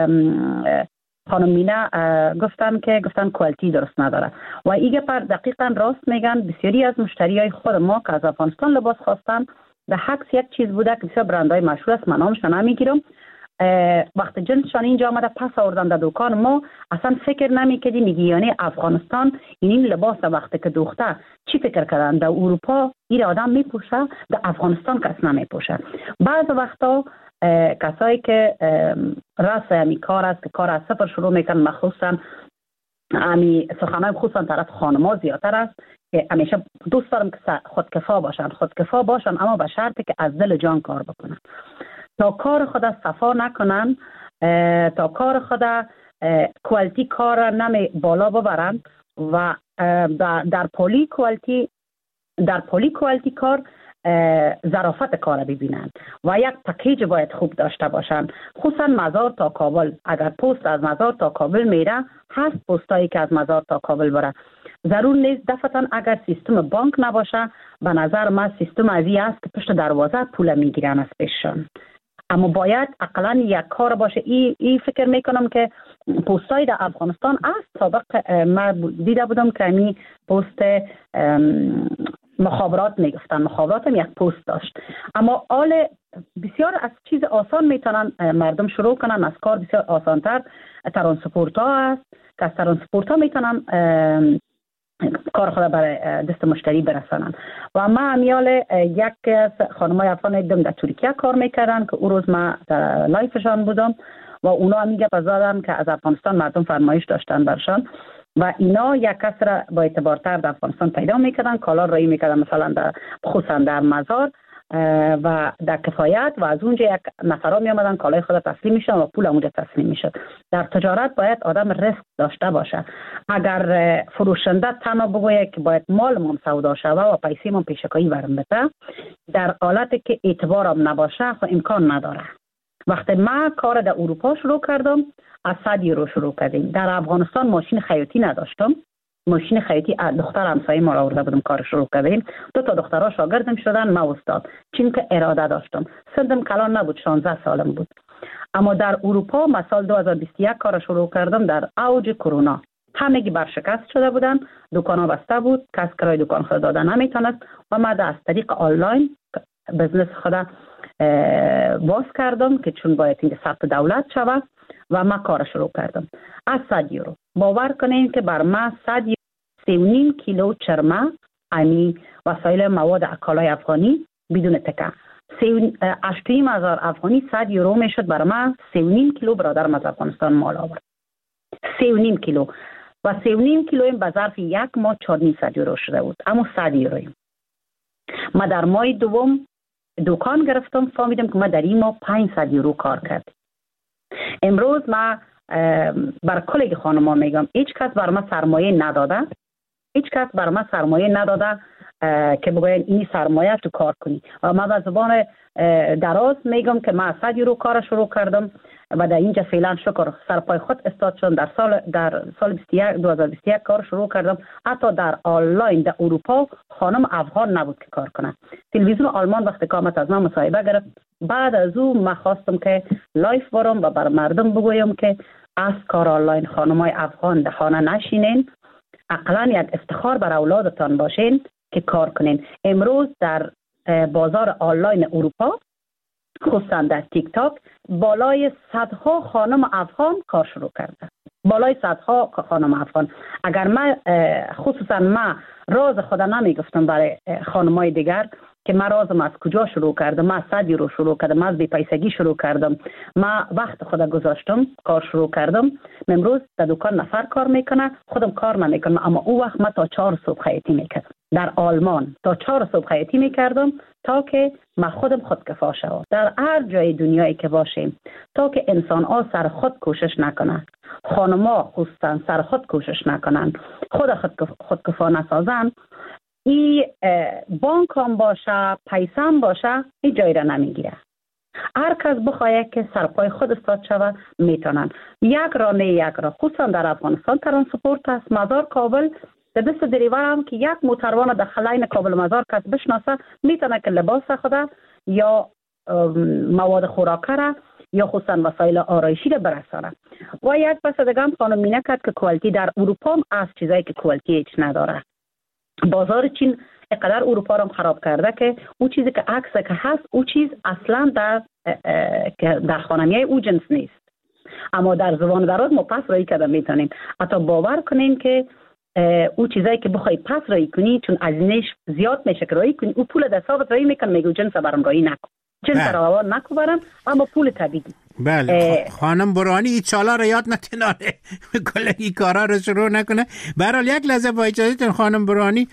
Speaker 4: خانم مینا گفتن که گفتن کوالتی درست نداره و ایگه پر دقیقاً راست میگن. بسیاری از مشتریای خود ما که از افغانستان لباس خواستن به حکس یک چیز بوده که بسیار برندهای مشهور است، من نامش نمیگیرم، وقت جنسشان اینجا آمده پس آوردن در دکان ما، اصلا فکر نمیکردی میگی یعنی افغانستان این لباس وقتی که دوخته چی فکر کردن در اروپا این آدم میپوشه، در افغانستان کس نمیپوشه. بعض وقتا کسایی که راس همی کار است که کار از صفر شروع میکنن، مخصوصا همی سخنهای خصوصا طرف خانم‌ها زیادتر است که همیشه دوست دارم که خودکفا باشن خودکفا باشن اما به شرطی که از دل جان کار بکنن. تا کار خود صفا نکنن، تا کار خود کوالتی کار نمی بالا ببرن و در پولی کوالتی در پولی کوالتی کار ظرافت کار ببینند و یک پکیج باید خوب داشته باشند. خصوصا مزار تا کابل، اگر پست از مزار تا کابل میره، هست پستایی که از مزار تا کابل بره. ضرور نیست دفعتا اگر سیستم بانک نباشه، به نظر من سیستم ازی است که پشت دروازه پول میگیرن از پیششان، اما باید اقلا یک کار باشه. ای, ای فکر میکنم که پستای در افغانستان است. سابق ما دیده بودم که می پست مخابرات میگفتن، مخابرات هم یک پست داشت، اما آل بسیار از چیز آسان میتونن مردم شروع کنن از کار. بسیار آسانتر ترانسپورت ها است که از ترانسپورت ها میتونن کار خود برای دست مشتری برسانن. و ما امیال یک از خانمای افغان دیدم در ترکیه کار میکردن که او روز ما در لایفشان بودم و اونا هم میگه بزادن که از افغانستان مردم فرمایش داشتن برشان و اینا یک کس را با اعتبارتر در افغانستان پیدا میکردن، کالا رایی میکردن مثلا در خصوصا در مزار و در کفایت و از اونجا یک نفرا می آمدن کالای خود تسلیم میشن و پول اونجا تسلیم میشد. در تجارت باید آدم ریسک داشته باشه. اگر فروشنده تنها بگوید که باید مال من سودا شوه و پیسه من پیشکایی برم بده، در حالتی که اعتبارم نباشه خب امکان نداره. وقتی ما کار در اروپا شروع کردم از صد یورو شروع کردیم. در افغانستان ماشین خیاطی نداشتم، ماشین خیاطی دختر همسایه ما را آورده بودم کار شروع کردیم. دو تا دخترها شاگردم شدن، ما استاد، چون که اراده داشتم. سنم کلان نبود، شانزده سالم بود. اما در اروپا ما سال دو هزار و بیست و یک کار شروع کردم در اوج کرونا. همگی برشکست شده بودن، دکان‌ها بسته بود، کس کرای دکان خود دادن نمیتونست و ما از طریق آنلاین بزنس خود باز کردم که چون باید این ثبت دولت شود و ما کار شروع کردم. از صد یورو باور کنین که بر ما صد یورو سی و نیم کیلو چرمه امی وسایل مواد کالای افغانی بدون تکه اشتویم هزار افغانی صد یورو میشد. بر ما سی و نیم کیلو برادرم از افغانستان مال آورد، سی و نیم کیلو و سی و نیم کیلو این به ظرف یک ماه چهار و صد یورو شده بود. اما صد یورویم. ما در ماه دوم دکان گرفتم، فهمیدم که ما در این ماه پانصد یورو کار کردیم. امروز ما بر کلیگ خانما میگم هیچ کس بر ما سرمایه نداده، هیچ کس بر ما سرمایه نداده که بگوین این سرمایه تو کار کنی. و ما به زبان دراز میگم که ما صد یورو کار شروع کردم و در اینجا فعلا شکر سرپای خود استاد شدم. در سال در سال دو هزار و بیست و یک کار شروع کردم. حتی در آنلاین در اروپا خانم افغان نبود که کار کنه. تلویزیون آلمان وقتی قامت از من مصاحبه گرفت، بعد از او من خواستم که لایف برم و بر مردم بگویم که از کار آنلاین خانمای افغان در خانه نشینین، اقلا یک افتخار بر اولادتان باشین که کار کنین. امروز در بازار آنلاین اروپا خصوصا در تیک تاک بالای صدها خانم افغان کار شروع کرده. بالای صدها خانم افغان. اگر من خصوصا من راز خدا نمیگفتم برای خانمای دیگر که من رازم از کجا شروع کردم، من صد یورو شروع کردم، من از بی‌پیسگی شروع کردم، من وقت خدا گذاشتم کار شروع کردم. امروز در دکان نفر کار میکنه، خودم کار نمیکنم، اما او وقت من تا چهار صبح خیاطی میکردم در آلمان، تا چهار صبح خیاطی میکردم تا که من خودم خودکفا شوم. در هر جای دنیایی که باشیم تا که انسان ها سر خود کوشش نکنن، خانما خصوصا سر خود کوشش نکنن، خود خودکفا نسازن، ای بانک هم باشه، پیسه هم باشه، ای جای را نمیگیره. هر کس بخواهد که سرپای خود استاد شوه میتونن. یک را نه یک را، خصوصا در افغانستان ترانسپورت است. مزار کابل به دست دریور هم که یک موتروان در خلاین کابل مزار کس بشناسه میتونه که لباس خدا یا مواد خوراکه را یا خصوصا وسایل آرایشی را برسانه. و یک پس دیگه هم خانم مینه کرد که کوالتی در اروپا هم از چیزایی که کوالتی هیچ نداره. بازار چین اقدر اروپا رو خراب کرده که او چیزی که عکس که هست او چیز اصلا در در خانمیه او جنس نیست. اما در زبان دراز ما پس رایی کرده میتونیم. حتی باور کنیم که او چیزایی که بخوای پس رایی کنی چون ازینش زیاد میشه که رایی کنی، او پول دستابت رایی میکن، میگو جنس برام رایی نکن، جنس رو نکو برم، اما پول طبیعی.
Speaker 2: بله خانم برهانی این چالا رو یاد نتینانه کل این کارا رو شروع نکنه. برحال یک لحظه با اجازهتون خانم برهانی،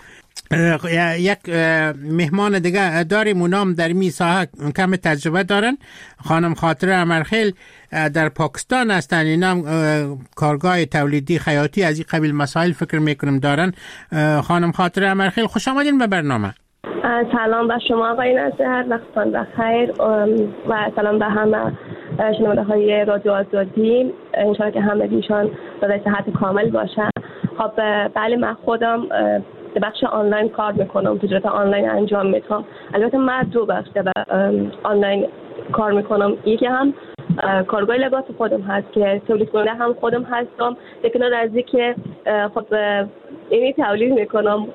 Speaker 2: یک مهمان دیگه داریم، اونام در می ساحه کم تجربه دارن. خانم خاطره امرخیل در پاکستان هستن، اینا کارگاه تولیدی خیاطی از این قبیل مسائل فکر میکنم دارن. خانم خاطره امرخیل خوش آمدین به برنامه.
Speaker 6: سلام به شما آقای نصر، وقتتان بخیر و سلام به همه شنونده های رادیو آزادی. انشاءالله که همگیشان در صحت کامل باشن. خب بله، من خودم به بخش آنلاین کار میکنم، تجارت آنلاین انجام میدم. البته من دو بخش آنلاین کار میکنم. یکی هم کارگاه لباس خودم هست که تولید کننده هم خودم هستم، لیکن از اینکه خب اینی تولید میکنم،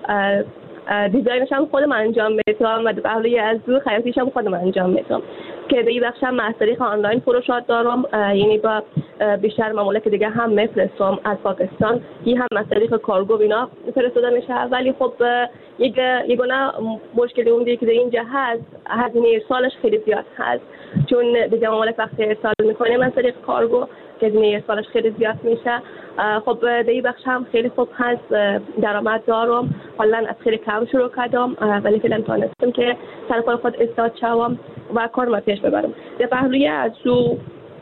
Speaker 6: دیزاینش هم خودم انجام میدم و بهره از دو خیاطیش هم خودم انجام میدم که به این بخش هم از طریق آنلاین فروشات دارم. یعنی با بیشتر ممالک دیگه هم میفرستم. از پاکستان یه هم از طریق کارگو بینا فرستاده میشه. ولی خب یک یگانه مشکلی اون دیگه که در اینجا هست، هزینه ارسالش خیلی زیاد هست، چون دیگه ممالک وقتی ارسال میکنیم از طریق کارگو که هزینه ارسالش خیلی زیاد میشه. خب در این بخش هم خیلی خوب هست، درآمد دارم. حالا از خیلی کم شروع کردم ولی فعلا تونستم که سر کار خود استاد شوم و کارم پیش ببرم. در پهلوی از او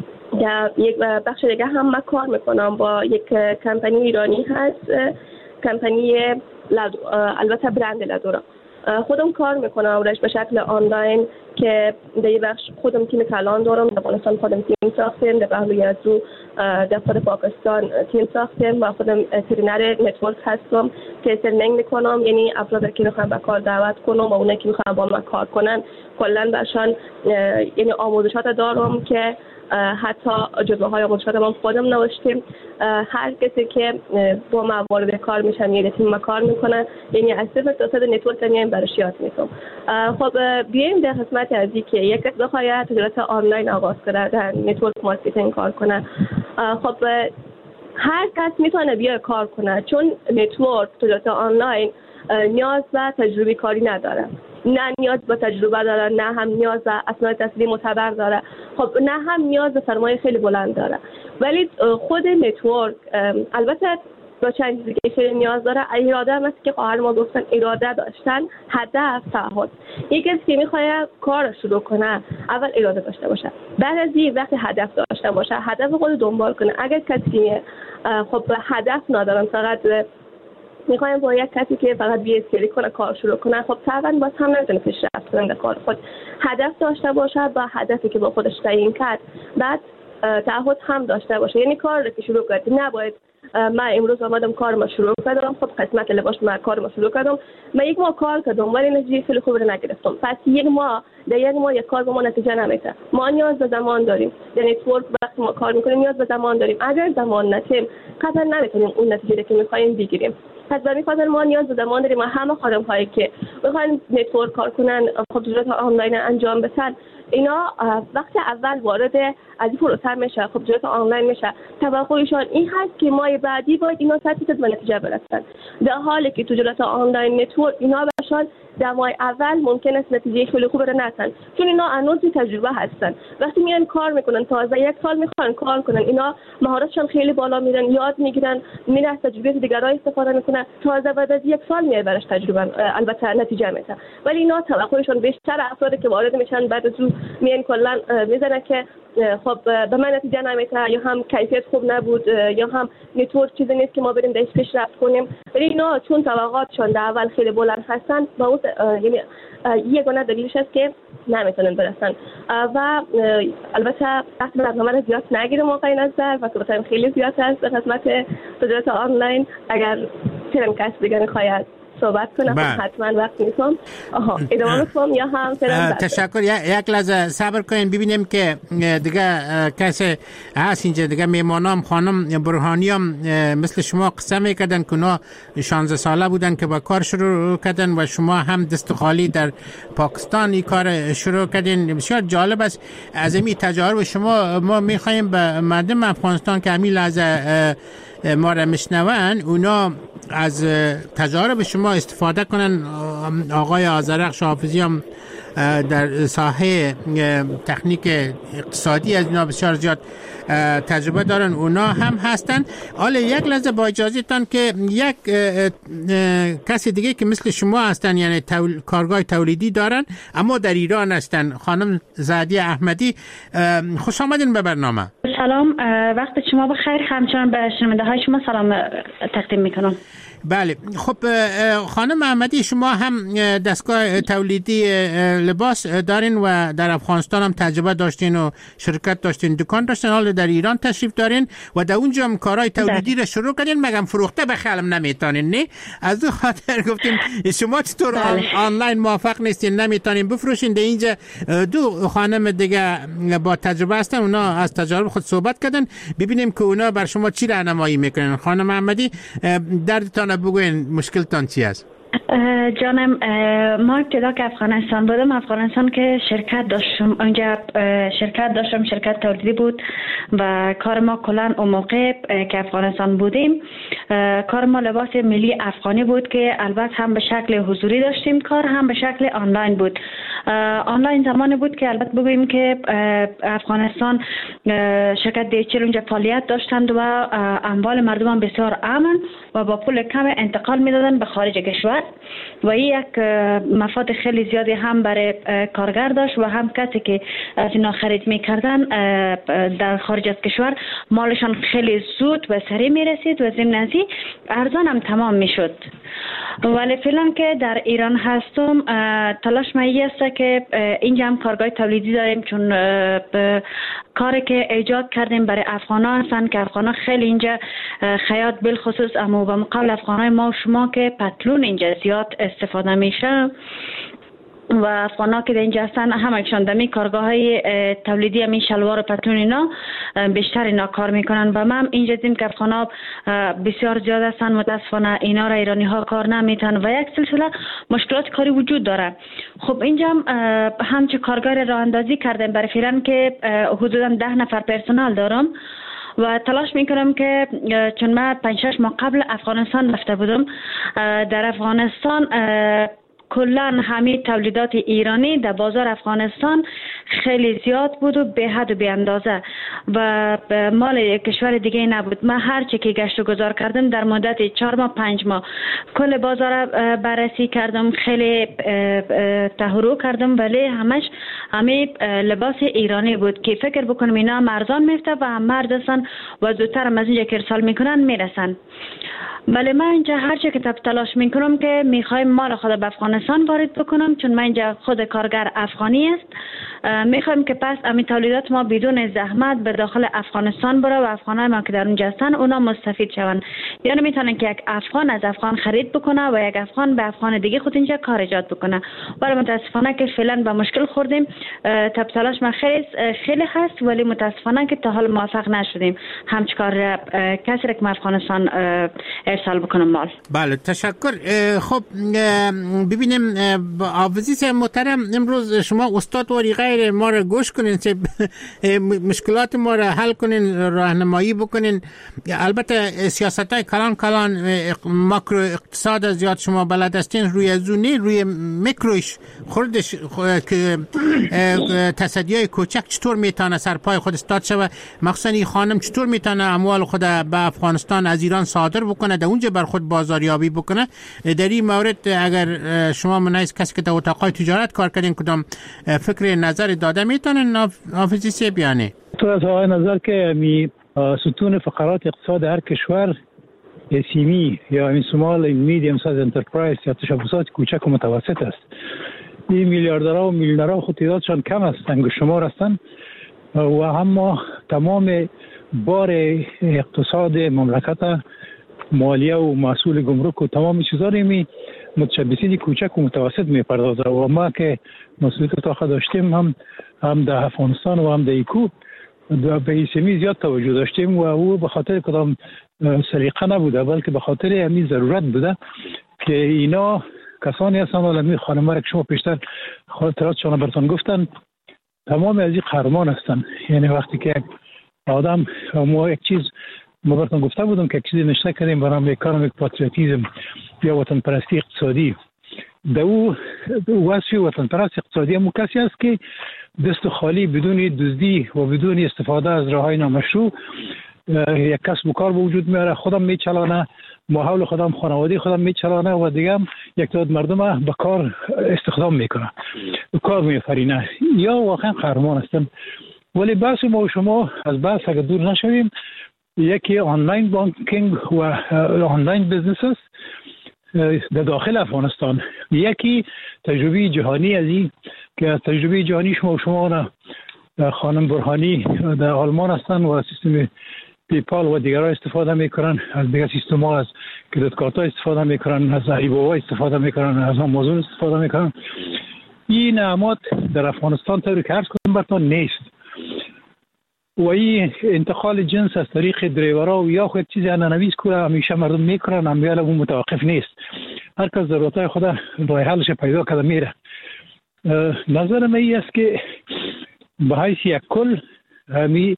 Speaker 6: در یک بخش دیگه هم من کار میکنم با یک کمپانی ایرانی هست، کمپانی لدو، البته برند لدورا. خودم کار میکنم روش به شکل آنلاین که در یک بخش خودم تیم کلان دارم. در افغانستان خودم تیم ساختیم، در پهلوی از او در خود پاکستان تیم ساختیم و خودم ترینر نتورک هستم که ترینینگ میکنم. یعنی افراد که میخوان به کار دعوت کنم و اونایی که میخوان با من کار کنن کلا برشان یعنی آموزشات دارم که حتی جزوه های آموزشات ما خودم نوشتیم. هر کسی که با ما وارد کار میشن یه تیم ما کار میکنن، یعنی از صفر تا صد نتورک میایم براش یاد میکنم. خب بیایم در قسمت از این که یک کس بخواد تجارت آنلاین آغاز کنه، در نتورک مارکتینگ کار کنه. خب هر کس میتونه بیاد کار کنه، چون نتورک تجارت آنلاین نیاز به تجربه کاری نداره، نه نیاز به تجربه داره، نه هم نیاز به اسناد تحصیلی معتبر داره، خب نه هم نیاز به سرمایه خیلی بلند داره. ولی خود نتورک البته با چند چیزی که خیلی نیاز داره. اراده هم است که خواهر ما گفتن اراده داشتن، هدف، تعهد. یک کسی که میخواد کار شروع کنه اول اراده داشته باشه، بعد از این وقتی هدف داشته باشه هدف خود دنبال کنه. اگر کسی خب هدف ندارن، فقط میخوایم با یک کسی که فقط بی اسکیلی کنه کار شروع کنه، خب طبعا باز هم نمیتونه پیشرفت کنه در کار خود. هدف داشته باشه با هدفی که با خودش تعیین کرد، بعد تعهد هم داشته باشه. یعنی کار رو که شروع کردی نباید من امروز آمدم کار ما شروع کردم، خب قسمت لباس ما کار ما شروع کردم، من یک ماه کار کردم ولی نتیجه خیلی خوب رو نگرفتم، پس یک ماه در یک ماه یک کار با ما نتیجه نمیده. ما نیاز به زمان داریم، در نتورک وقتی ما کار میکنیم نیاز به زمان داریم. اگر زمان ندیم قطعا نمیتونیم اون نتیجه که میخوایم بگیریم. پس برای خاطر ما نیاز به زمان داریم و همه خانم هایی که بخواین نتورک کار کنن، خب تجارت آنلاین انجام بدن، اینا وقتی اول وارد از این پروسه میشه، خب تجارت آنلاین میشه، توقعشان این هست که ماه بعدی باید اینا صد درصد به نتیجه برسن، در حالی که تجارت آنلاین نتورک اینا بهشان در ماه اول ممکن است نتیجه خیلی خوب رو نتن، چون اینا هنوز تجربه هستن. وقتی میان کار میکنن، تازه یک سال میخوان کار کنن، اینا مهارتشون خیلی بالا میرن، یاد میگیرن، میرن از تجربه دیگران استفاده میکنن، تازه بعد از یک سال میاد برش تجربه البته نتیجه میده. ولی اینا توقعشون بیشتر افرادی که وارد میشن بعد از اون میان کلا میزنن که خب به من نتیجه نمیده، یا هم کیفیت خوب نبود، یا هم نتورک چیزی نیست که ما بریم درش پیشرفت کنیم. ولی اینا چون توقعاتشون در اول خیلی بلند هستن، با اون یعنی یگانه دلیلش است که نمیتونن برسن. و البته وقتی برنامه رو زیاد نگیرم واقعا نظر و که خیلی زیاد هست به خدمت تجارت آنلاین. اگر چنین کس دیگه خواهد صحبت کنم حتما وقت میکنم. آها ادامه میکنم یا هم
Speaker 2: تشکر. یک لحظه صبر کنین ببینیم که دیگه کسی هست اینجا. دیگه میمانام خانم برهانی هم مثل شما قصه میکردن که اونا شانزده ساله بودن که با کار شروع کردن و شما هم دست خالی در پاکستان این کار شروع کردین. بسیار جالب است. از این تجارب شما ما میخوایم به مردم افغانستان که همین لحظه ما را میشنون اونا از تجارب شما استفاده کنن. آقای آذرخش حافظی هم در ساحه تکنیک اقتصادی از اینا بسیار زیاد تجربه دارن، اونا هم هستن. حالا یک لحظه با اجازهتان که یک کسی دیگه که مثل شما هستن، یعنی تول... کارگاه تولیدی دارن اما در ایران هستن، خانم زهدی احمدی، خوش آمدین به برنامه.
Speaker 7: سلام، وقت شما بخیر. همچنان به شنونده های شما سلام تقدیم میکنم.
Speaker 2: بله، خب خانم احمدی شما هم دستگاه تولیدی لباس دارین و در افغانستان هم تجربه داشتین و شرکت داشتین، دکان داشتین، حالا در ایران تشریف دارین و در اونجا هم کارهای تولیدی را شروع کردین، مگم فروخته به خلم نمیتونین؟ نه از اون خاطر گفتیم شما چطور آن آنلاین موفق نیستین، نمیتونین بفروشین؟ در اینجا دو خانم دیگه با تجربه هستن، اونا از تجربه خود صحبت کردن، ببینیم که اونا بر شما چی راهنمایی میکنن. خانم احمدی دردتان بگوین مشکلتان چی است؟
Speaker 7: جانم، ما ابتدا که افغانستان بودم، افغانستان که شرکت داشتم، اونجا شرکت داشتم، شرکت تولیدی بود و کار ما کلان اون موقع که افغانستان بودیم کار ما لباس ملی افغانی بود که البته هم به شکل حضوری داشتیم کار، هم به شکل آنلاین بود. آنلاین زمانی بود که البته بگوییم که افغانستان شرکت دیچل اونجا فعالیت داشتند و اموال مردم بسیار امن و با پول کم انتقال میدادن به خارج کشور و این یک مفاد خیلی زیادی هم برای کارگر داشت و هم کسی که از اینا خرید میکردن در خارج از کشور مالشان خیلی زود و سریع میرسید و ضمن از این ارزان هم تمام میشد. ولی فعلا که در ایران هستم تلاش ما است که اینجا هم کارگاه تولیدی داریم، چون کاری که ایجاد کردیم برای افغانا هستن که افغانا خیلی اینجا خیاط بالخصوص، اما به مقابل افغانای ما و شما که پتلون اینجا زیاد استفاده میشه و افغانا که اینجا هستن همشون دمی کارگاه های تولیدی همین شلوار و پتلون اینا بیشتر اینا کار میکنن و من اینجا دیدم که افغانا بسیار زیاد هستن، متاسفانه اینا را ایرانی ها کار نمیتن و یک سلسله مشکلات کاری وجود داره. خب اینجا همچه کارگاه راه اندازی کردم برای فعلا که حدودا ده نفر پرسنل دارم و تلاش میکنم که چون من پنج شش ماه قبل افغانستان رفته بودم، در افغانستان کلان همه تولیدات ایرانی در بازار افغانستان خیلی زیاد بود و به حد و به اندازه و مال کشور دیگه نبود. من هر چی که گشت و گذار کردم در مدت چهار ماه پنج ماه کل بازار بررسی کردم، خیلی تحرو کردم، ولی همش همه لباس ایرانی بود که فکر بکنم اینا مرزان میفته و هم مردسن و زودتر هم از اینجا که ارسال میکنن میرسن. ولی من اینجا هر چه که تلاش میکنم که میخوایم مال خود به افغانستان وارد بکنم، چون من اینجا خود کارگر افغانی است. میخوایم که پس امی تولیدات ما بدون زحمت به داخل افغانستان بره و افغانای ما که در اونجا هستن اونا مستفید شون. یعنی میتونن که یک افغان از افغان خرید بکنه و یک افغان به افغان دیگه خود اینجا کار ایجاد بکنه. ولی متاسفانه که فعلا به مشکل خوردیم. تب تلاش ما خیلی خیلی هست ولی متاسفانه که تا حال موفق نشدیم همچ کار کسی که افغانستان ارسال بکنم مال.
Speaker 2: بله تشکر. خب ببینید ببینیم حافظی محترم، امروز شما استاد واری غیر ما را گوش کنین، مشکلات ما را حل کنین، راهنمایی بکنین. البته سیاست های کلان کلان ماکرو اقتصاد زیاد شما بلد هستین، روی زونی روی میکروش خوردش که تصدیای کوچک چطور میتونه سرپای خود استاد شود، مخصوصا این خانم چطور میتونه اموال خود به افغانستان از ایران صادر بکنه، در اونجا بر خود بازاریابی بکنه. در این مورد اگر شما منایز کسی که در اتاقای تجارت کار کردین کدام فکر نظر داده میتونن حافظی سی بیانه؟
Speaker 3: تو از آقای نظر که می ستون فقرات اقتصاد هر کشور سیمی یا این سمال این میدیم ساز انترپرایز یا تشبسات کوچک و متوسط است. این میلیاردرها و میلیونرها خود تعدادشان کم است، انگشت شمار هستند و اما تمام بار اقتصاد مملکت، مالیه و مسئول گمرک و تمام چیزا رو می متشبسین کوچک و متوسط می پردازه و ما که مسئولیت تا داشتیم هم هم در افغانستان و هم در ایکو به ایسمی زیاد توجه داشتیم و او به خاطر کدام سلیقه نبوده بلکه به خاطر همین ضرورت بوده که اینا کسانی هستند و می خانم‌ها که شما پیشتر خاطراتشان براتون گفتن تمام از این قهرمان هستند. یعنی وقتی که آدم ما یک چیز ما براتون گفته بودم که چیزی نشته کردیم به نام اکونومیک پاتریوتیسم یا وطن پرستی اقتصادی. در او وصف وطن پرست اقتصادی هم کسی است که دست خالی بدون دزدی و بدون استفاده از راههای نامشروع یک کسب و کار به وجود میاره، خودم میچلانه، ماحول خودم، خانواده خودم میچلانه و دیگه هم یک تعداد مردم به کار استخدام میکنه، کار میفرینه. یا واقعا قهرمان هستن. ولی بحث ما و شما از بحث اگر دور نشویم، یکی آنلاین بانکینگ و آنلاین بیزنس است در داخل افغانستان، یکی تجربه جهانی از این که از تجربه جهانی شما و شما خانم برهانی در آلمان هستن و سیستم پیپال و دیگرها استفاده میکنن، از دیگر سیستم ها از کریدیت کارت ها استفاده میکنن، از ایباوا استفاده میکنن، از آمازون استفاده میکنن. این نعمات در افغانستان طوری که عرض کنم براتون نیست و این انتقال جنس از طریق دریورها و یا خود چیزی انانویز که همیشه مردم میکنن همیشه اون متوقف نیست. هر کس ضرورتهای خود راه حلش پیدا کرده میره. نظر من این است که به حیث یک کل همی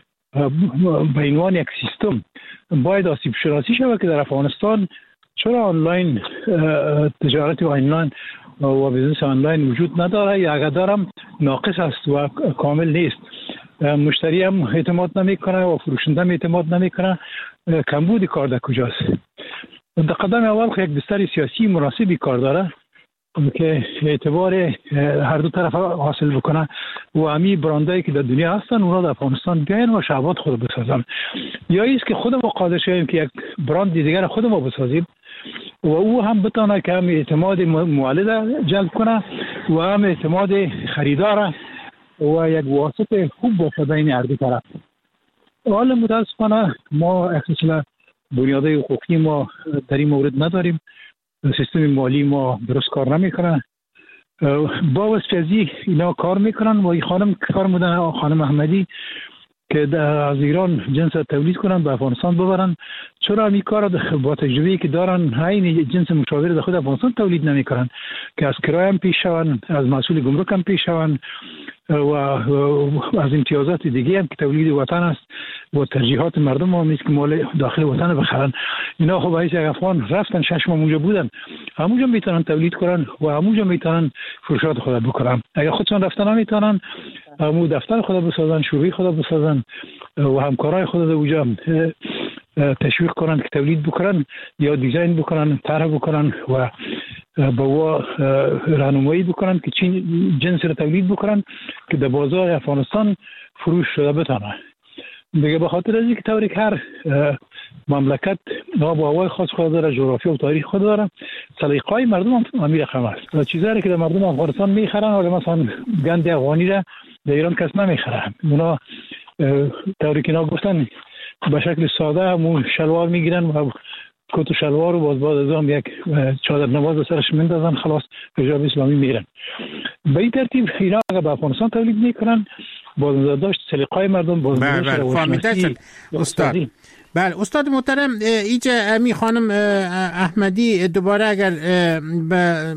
Speaker 3: به عنوان یک سیستم باید آسیب شناسی شود که در افغانستان چرا آنلاین تجارت آنلاین و بیزنس آنلاین وجود نداره یا اگر دارم ناقص است و کامل نیست. مشتری هم اعتماد نمیکنه و فروشنده هم اعتماد نمیکنه. کمبود کار در کجاست؟ در قدم اول یک بستر سیاسی مناسبی کار داره که اعتبار هر دو طرف حاصل بکنه و همی براندایی که در دنیا هستن اونا در افغانستان بیاین و شعبات خود بسازن، یا ایست که خود ما قادر شویم که یک براند دیگر خود ما بسازیم و او هم بتونه که هم اعتماد مولد جلب کنه و هم اعتماد خریدار و یک واسطه خوب باشه بین هر دو طرف. حالا متاسفانه ما اصلا بنیادهای حقوقی ما در این مورد نداریم، سیستم مالی ما درست کار نمیکنه. با وسیله اینا کار میکنن و این خانم کار میدن، خانم احمدی که از ایران جنس تولید کنن به افغانستان ببرن. چرا این کار با تجربه‌ای که دارن همین جنس مشاور در خود افغانستان تولید نمیکنن که از کرایه هم پیش شون، از مسئول گمرک هم پیش شون و از امتیازات دیگه هم که تولید وطن است و ترجیحات مردم هم نیست که مال داخل وطن بخرن. اینا خب هیچ افغان رفتن شش ماه اونجا بودن، همونجا میتونن تولید کنن و همونجا میتونن فروشات خود بکنن. اگر خودشون رفتن نمیتونن همون دفتر خود بسازن، شوری خود بسازن و همکارای خود در اونجا تشویق کنن که تولید بکنن یا دیزاین بکنن، طرح بکنن و با و راهنمایی بکنن که چین جنس رو تولید بکنن که در بازار افغانستان فروش شده بتونه. دیگه به خاطر از اینکه طوری که هر مملکت آب و هوای خاص خود داره، جغرافیا و تاریخ خود داره، سلیقه‌های مردم هم همین رقم است. و چیزایی که در مردم افغانستان میخرن ولی مثلا گند افغانی را در ایران کس نمیخره. اونا طوری که اینا گفتن به شکل ساده همون شلوار میگیرن و کت و شلوار و باز باز از هم یک چادر نواز سرش میندازن، خلاص حجاب اسلامی میرن. به این ترتیب اینا اگر به افغانستان تولید میکنن باز داشت سلیقه‌های مردم باز
Speaker 2: داشت استاد. بله استاد محترم، اینجا امی خانم احمدی دوباره اگر به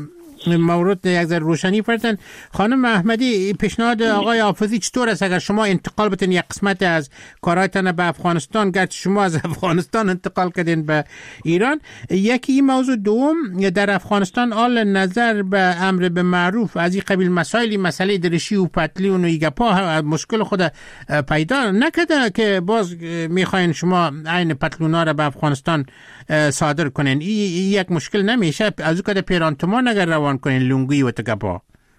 Speaker 2: مورد یک ذره روشنی فرستن. خانم احمدی، پیشنهاد آقای حافظی چطور است اگر شما انتقال بتین یک قسمت از کارایتان به افغانستان، گرچه شما از افغانستان انتقال کردین به ایران؟ یکی این موضوع. دوم، در افغانستان آل نظر به امر به معروف از این قبیل مسائلی، مسئله درشی و پتلون و ایگپا مشکل خود پیدا نکرده که باز میخواین شما عین پتلونا را به افغانستان صادر کنین؟ این یک مشکل نمیشه از او که پیرانتمان اگر روان کنین لونگی و تگپا؟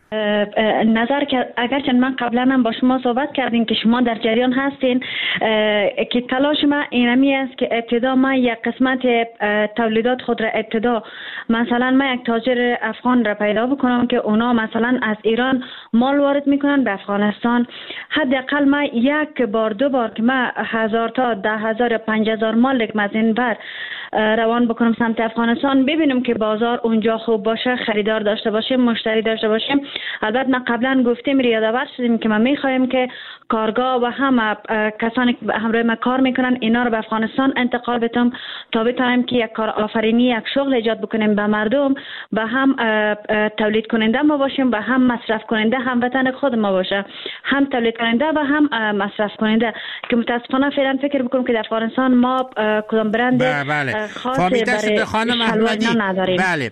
Speaker 7: نظر که اگرچه من قبلا هم با شما صحبت کردیم که شما در جریان هستین که تلاش ما اینمی است که ابتدا ما یک قسمت تولیدات خود را ابتدا مثلا ما یک تاجر افغان را پیدا بکنم که اونا مثلا از ایران مال وارد میکنن به افغانستان. حداقل ما یک بار دو بار که ما هزار تا ده هزار پنج هزار مال از این بر روان بکنم سمت افغانستان، ببینیم که بازار اونجا خوب باشه، خریدار داشته باشیم، مشتری داشته باشیم. البته ما قبلا گفتیم یادآور شدیم که ما میخوایم که کارگاه و هم کسانی که همراه ما کار میکنن اینا رو به افغانستان انتقال بدیم تا بتونیم که یک کار آفرینی، یک شغل ایجاد بکنیم به مردم، و هم تولید کننده ما باشیم و هم مصرف کننده هم وطن خود ما باشه، هم تولید کننده و هم مصرف کننده. که متاسفانه فعلا فکر میکنم که در افغانستان ما کدام برند خاصی برای
Speaker 2: خانم احمدی
Speaker 7: نداریم.
Speaker 2: بله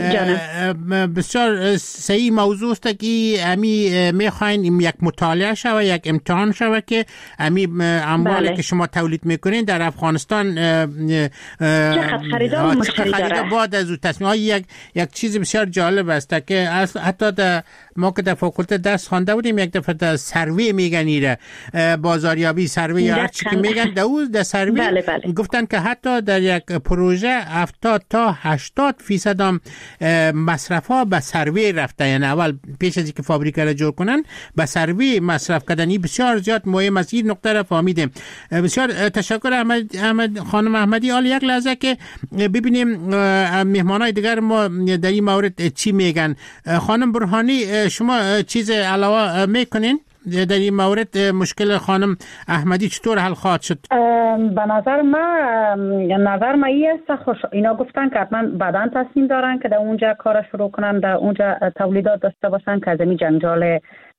Speaker 2: بسیار صحیح موضوع است که امی میخواین یک مطالعه شوه، یک امتحان شوه که امی اموالی بله. که شما تولید میکنین در افغانستان
Speaker 7: چقدر خریدار و مشتری داره.
Speaker 2: بعد از او تصمیم یک یک چیز بسیار جالب است که حتی در ما که در فاکولته درس خوانده بودیم یک دفعه در سروی میگن ایره بازاریابی سروی یا هر چی که میگن در در سروی
Speaker 7: بله بله.
Speaker 2: گفتن که حتی در یک پروژه هفتاد تا هشتاد فیصد هم مصرف ها به سروی رفته، یعنی اول پیش از اینکه فابریکه را جور کنن به سروی مصرف کردنی بسیار زیاد مهم است. این نقطه را فهمیدیم. بسیار تشکر احمد, احمد خانم احمدی. حالا یک لحظه که ببینیم مهمانای دیگر ما در این مورد چی میگن. خانم برهانی شما چیز علاوه میکنین در این مورد؟ مشکل خانم احمدی چطور حل خواهد شد؟
Speaker 4: به نظر من نظر من این است خوش اینا گفتن که حتما بعداً تصمیم دارن که در اونجا کار شروع کنن، در اونجا تولیدات داشته باشن که از این جنجال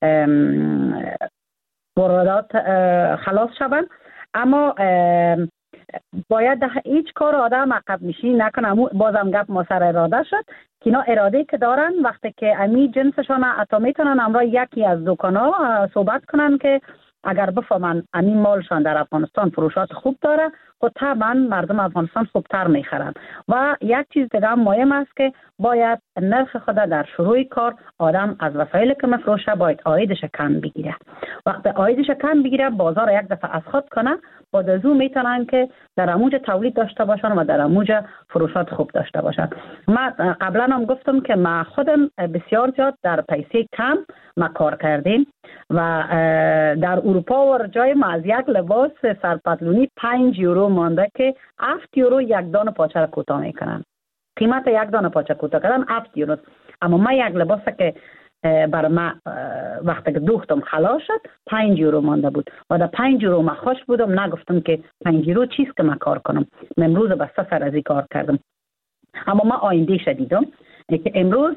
Speaker 4: واردات خلاص شون. اما باید در هیچ کار آدم عقب نشینی نکنه. بازم گپ ما سر اراده شد که اینا اراده که دارن وقتی که امی جنسشان حتی میتونن امرا یکی از دکانا صحبت کنن که اگر بفهمن امی مالشان در افغانستان فروشات خوب داره خود طبعا مردم افغانستان خوبتر میخرن. و یک چیز دیگه هم مهم است که باید نرخ خود در شروع کار آدم از وسایل که مفروشه باید عایدش کم بگیره. وقتی عایدش کم بگیره بازار یک دفعه از خود کنه، بعد از اون میتونن که در اموج تولید داشته باشن و در اموج فروشات خوب داشته باشن. من قبلا هم گفتم که ما خودم بسیار زیاد در پیسه کم ما کار کردیم و در اروپا و جای ما از یک لباس سرپتلونی پنج یورو مانده که هفت یورو یک دانه پاچه را کوتاه میکنن. قیمت یک دانه پاچه کوتاه کردن هفت یورو. اما ما یک لباس که برای ما وقتی که دوختم خلاص شد پنج یورو مانده بود و در پنج یورو ما خوش بودم، نگفتم که پنج یورو چیست که من کار کنم. من امروز به سفر از این کار کردم. اما ما آینده شدیدم که امروز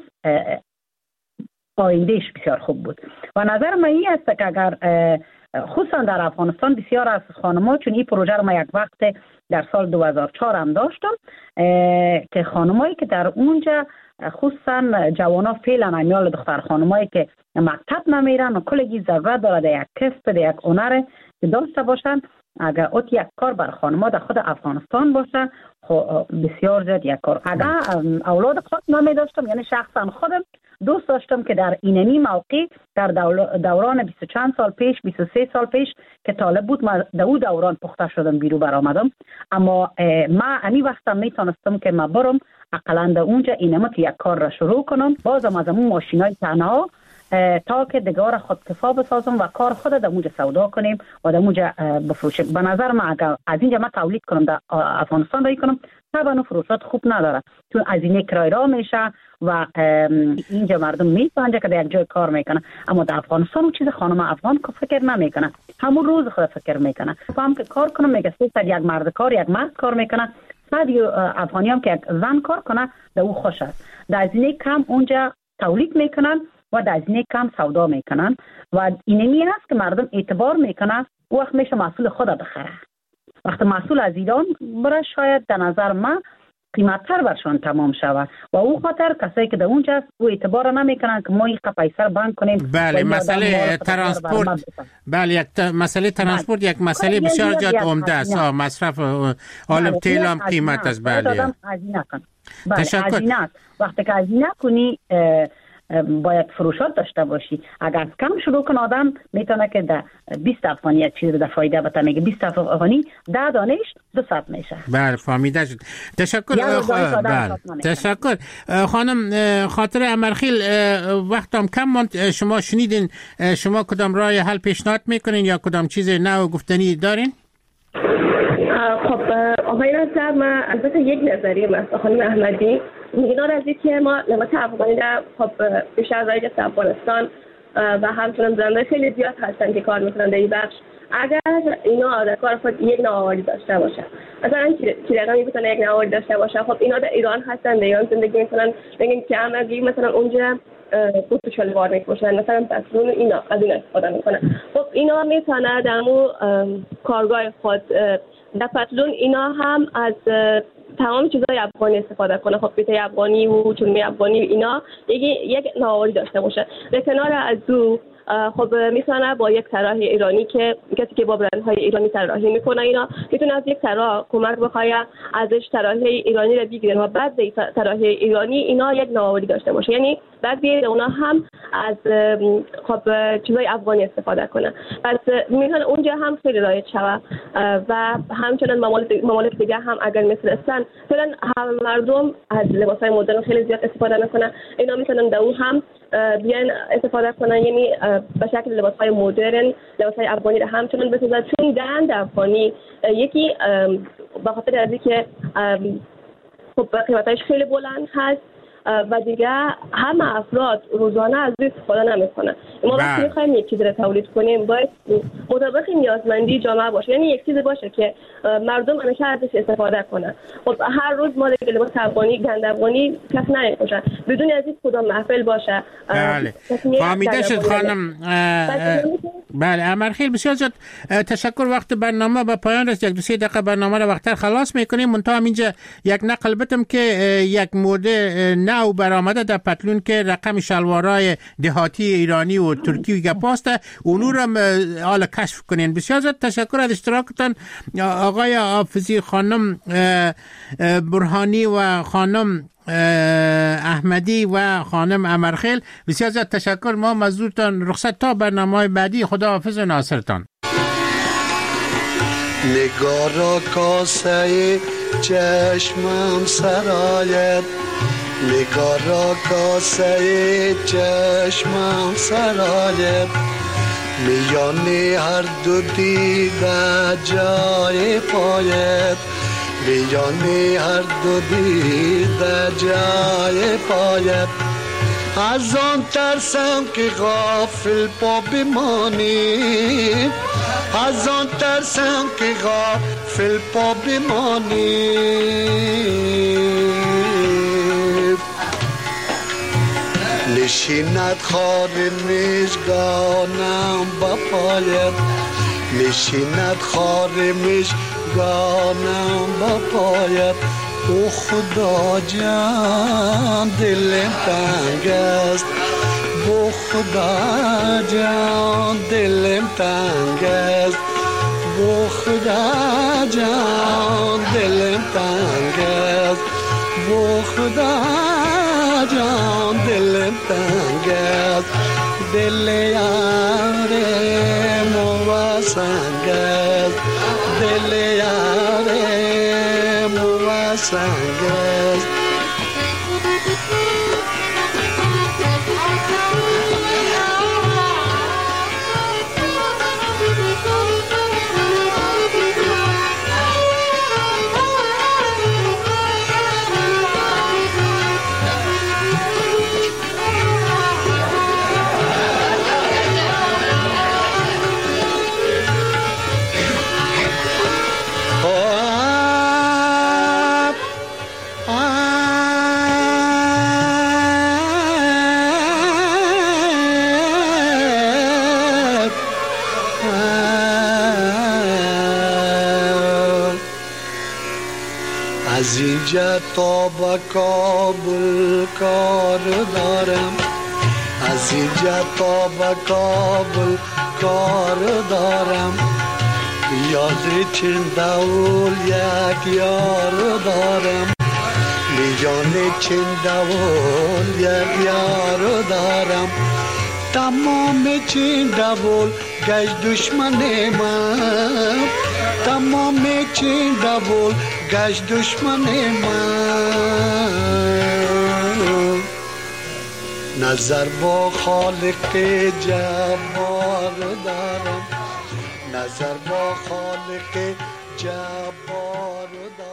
Speaker 4: آیندهش بسیار خوب بود و نظر من این است که اگر خصوصا در افغانستان بسیار از خانم‌ها، چون این پروژه رو ما یک وقت در سال دو هزار و چهار هم داشتم که خانمایی که در اونجا خصوصا جوانا فعلا امیال دختر خانمایی که مکتب نمیرن و کلگی ضرورت داره در یک کسب در یک هنر که داشته باشن، اگر اوت یک کار بر خانم‌ها در خود افغانستان باشه خب بسیار زیاد یک کار. اگر اولاد خود نمی داشتم، یعنی شخصا خودم دوست داشتم که در اینمی موقع در دوران بیست و چند سال پیش بیست و سه سال پیش که طالب بود ما در اون دوران پخته شدم بیرو برآمدم. اما ما امی وقتا میتونستم که ما برم اقلا در اونجا اینما یک کار را شروع کنم، بازم از همون ماشینای تنها تا که دگار خودکفا بسازم و کار خود در اونجا سودا کنیم و در اونجا بفروشیم. به نظر من اگر از اینجا ما تولید کنم در افغانستان رای کنم طبعا فروشات خوب نداره، چون از این کرای را میشه و اینجا مردم میفهمند که در یک جای کار میکنه. اما در افغانستان اون چیز خانم افغان که فکر نمیکنه، همون روز خود فکر میکنه فهم که کار کنم میگه صد یک مرد کار یک مرد کار میکنه، صد افغانی هم که یک زن کار کنه در او خوش است. در از این کم اونجا تولید میکنن و در هزینه کم سودا میکنن و اینمی است که مردم اعتبار میکنن وقت میشه محصول خود بخره. وقت محصول از ایران بره شاید در نظر من قیمت‌تر برشان تمام شود و او خاطر کسایی که در اونجا او اعتبار نمیکنن که ما یک پیسه بانک کنیم.
Speaker 2: بله مسئله ترانسپورت، بله یک ت... مسئله ترانسپورت یک مسئله بسیار زیاد عمده است. مصرف عالم تیل هم قیمت است. بله
Speaker 4: تشکر. وقتی که هزینه کنی باید فروشات داشته باشی. اگر از کم شروع کن آدم میتونه که در بیست افغانی یک چیز در فایده بتا میگه بیست افغانی ده دانش دو صد میشه.
Speaker 2: بله فهمیده شد. تشکر. خ... بله تشکر خانم خاطر امرخیل. وقتم کم ماند. شما شنیدین شما کدام راه حل پیشنهاد میکنین یا کدام چیز نو گفتنی دارین؟
Speaker 6: خب آقای نصر، من البته یک نظریه مثلا خانم احمدی میگن از اینکه ما نمات افغانی در خب بیشتر از رایج افغانستان و همچنان زنده خیلی زیاد هستن که کار میکنن در این بخش. اگر اینا در کار خود یک نوآوری داشته باشن، مثلا چی رقمی بتونه یک نوآوری داشته باشه، خب اینا در ایران هستن، در ایران زندگی میکنن، بگیم که همگی مثلا اونجا بوت شلوار میپوشن، مثلا پتلون اینا از این استفاده میکنن. خب اینا میتونه در مو کارگاه خود در پتلون اینا هم از تمام چیزای افغانی استفاده کنه. خب بیت افغانی و چرمی افغانی اینا یک یک نوآوری داشته باشه. به کنار از او خب میتونه با یک طراح ایرانی که کسی که با برندهای ایرانی طراحی میکنه اینا میتونه از یک طراح کمک بخواد ازش طراحی ایرانی رو بگیرن و بعد طراحی ایرانی اینا یک نوآوری داشته باشه. یعنی بعد بیاد اونا هم از خب چیزای افغانی استفاده کنه. پس میتونه اونجا هم خیلی رایج شود و همچنین ممالک دیگه هم اگر مثل استان فعلا مردم از لباسای مدرن خیلی زیاد استفاده نکنه، اینا میتونن در اون هم بیان استفاده کنن، یعنی به شکل لباس‌های مدرن لباس‌های افغانی رو همچنان بسازن، چون دند افغانی یکی به خاطر از اینکه خب قیمتش خیلی بلند هست و دیگه همه افراد روزانه از این استفاده نمی‌کنن. ما وقتی می‌خوایم یک چیزی رو تولید کنیم باید مطابق نیازمندی جامعه باشه، یعنی یک چیزی باشه که مردم همیشه ازش استفاده کنن. خب هر روز ما دیگه لباس افغانی گند افغانی کس نمی‌پوشن بدون از این کدام محفل باشه.
Speaker 2: بله فهمیده شد خانم. بله امرخیل بسیار زیاد تشکر. وقت برنامه به پایان رسید. یک دو سه دقیقه برنامه رو وقتر خلاص می‌کنیم. منتها اینجا یک نقل بتم که یک مده نو برآمده در پتلون که رقم شلوارای دهاتی ایرانی و ترکی و گپاسته اونو رو حالا کشف کنین. بسیار زیاد تشکر از اشتراکتان آقای حافظی، خانم برهانی و خانم احمدی و خانم امرخیل. بسیار زیاد تشکر. ما مزدورتان رخصت تا برنامه بعدی. خدا حافظ و ناصرتان.
Speaker 8: نگارا کاسه چشمم سرایت، نگارا کاسه چشمم سرایت، میانه هر دو دیده جای پایت، میانه هر دو دیده جای پایت. از آن ترسم که غافل پا بمانی، از آن ترسم که غافل پا بمانی. نشیند خار مژگانم با پایت، نشیند خار مژگانم با پایت. او خدا جان دلم تنگ است، او خدا جان دلم تنگ است، او خدا جان دلم تنگ است، او خدا جان دلم تنگ است. دل یارم و سنگ است، دل یارم و سنگ است. Ah از اینجا تا به کابل کار دارم، از اینجا تا به کابل کار دارم. یاد چنداول یک یار دارم، میان چنداول یک یار دارم. تمام چنداول گشت دشمن من، تمام چنداول گشت دشمن من. نظر با خالق جبار دارم، نظر با خالق جبار دارم.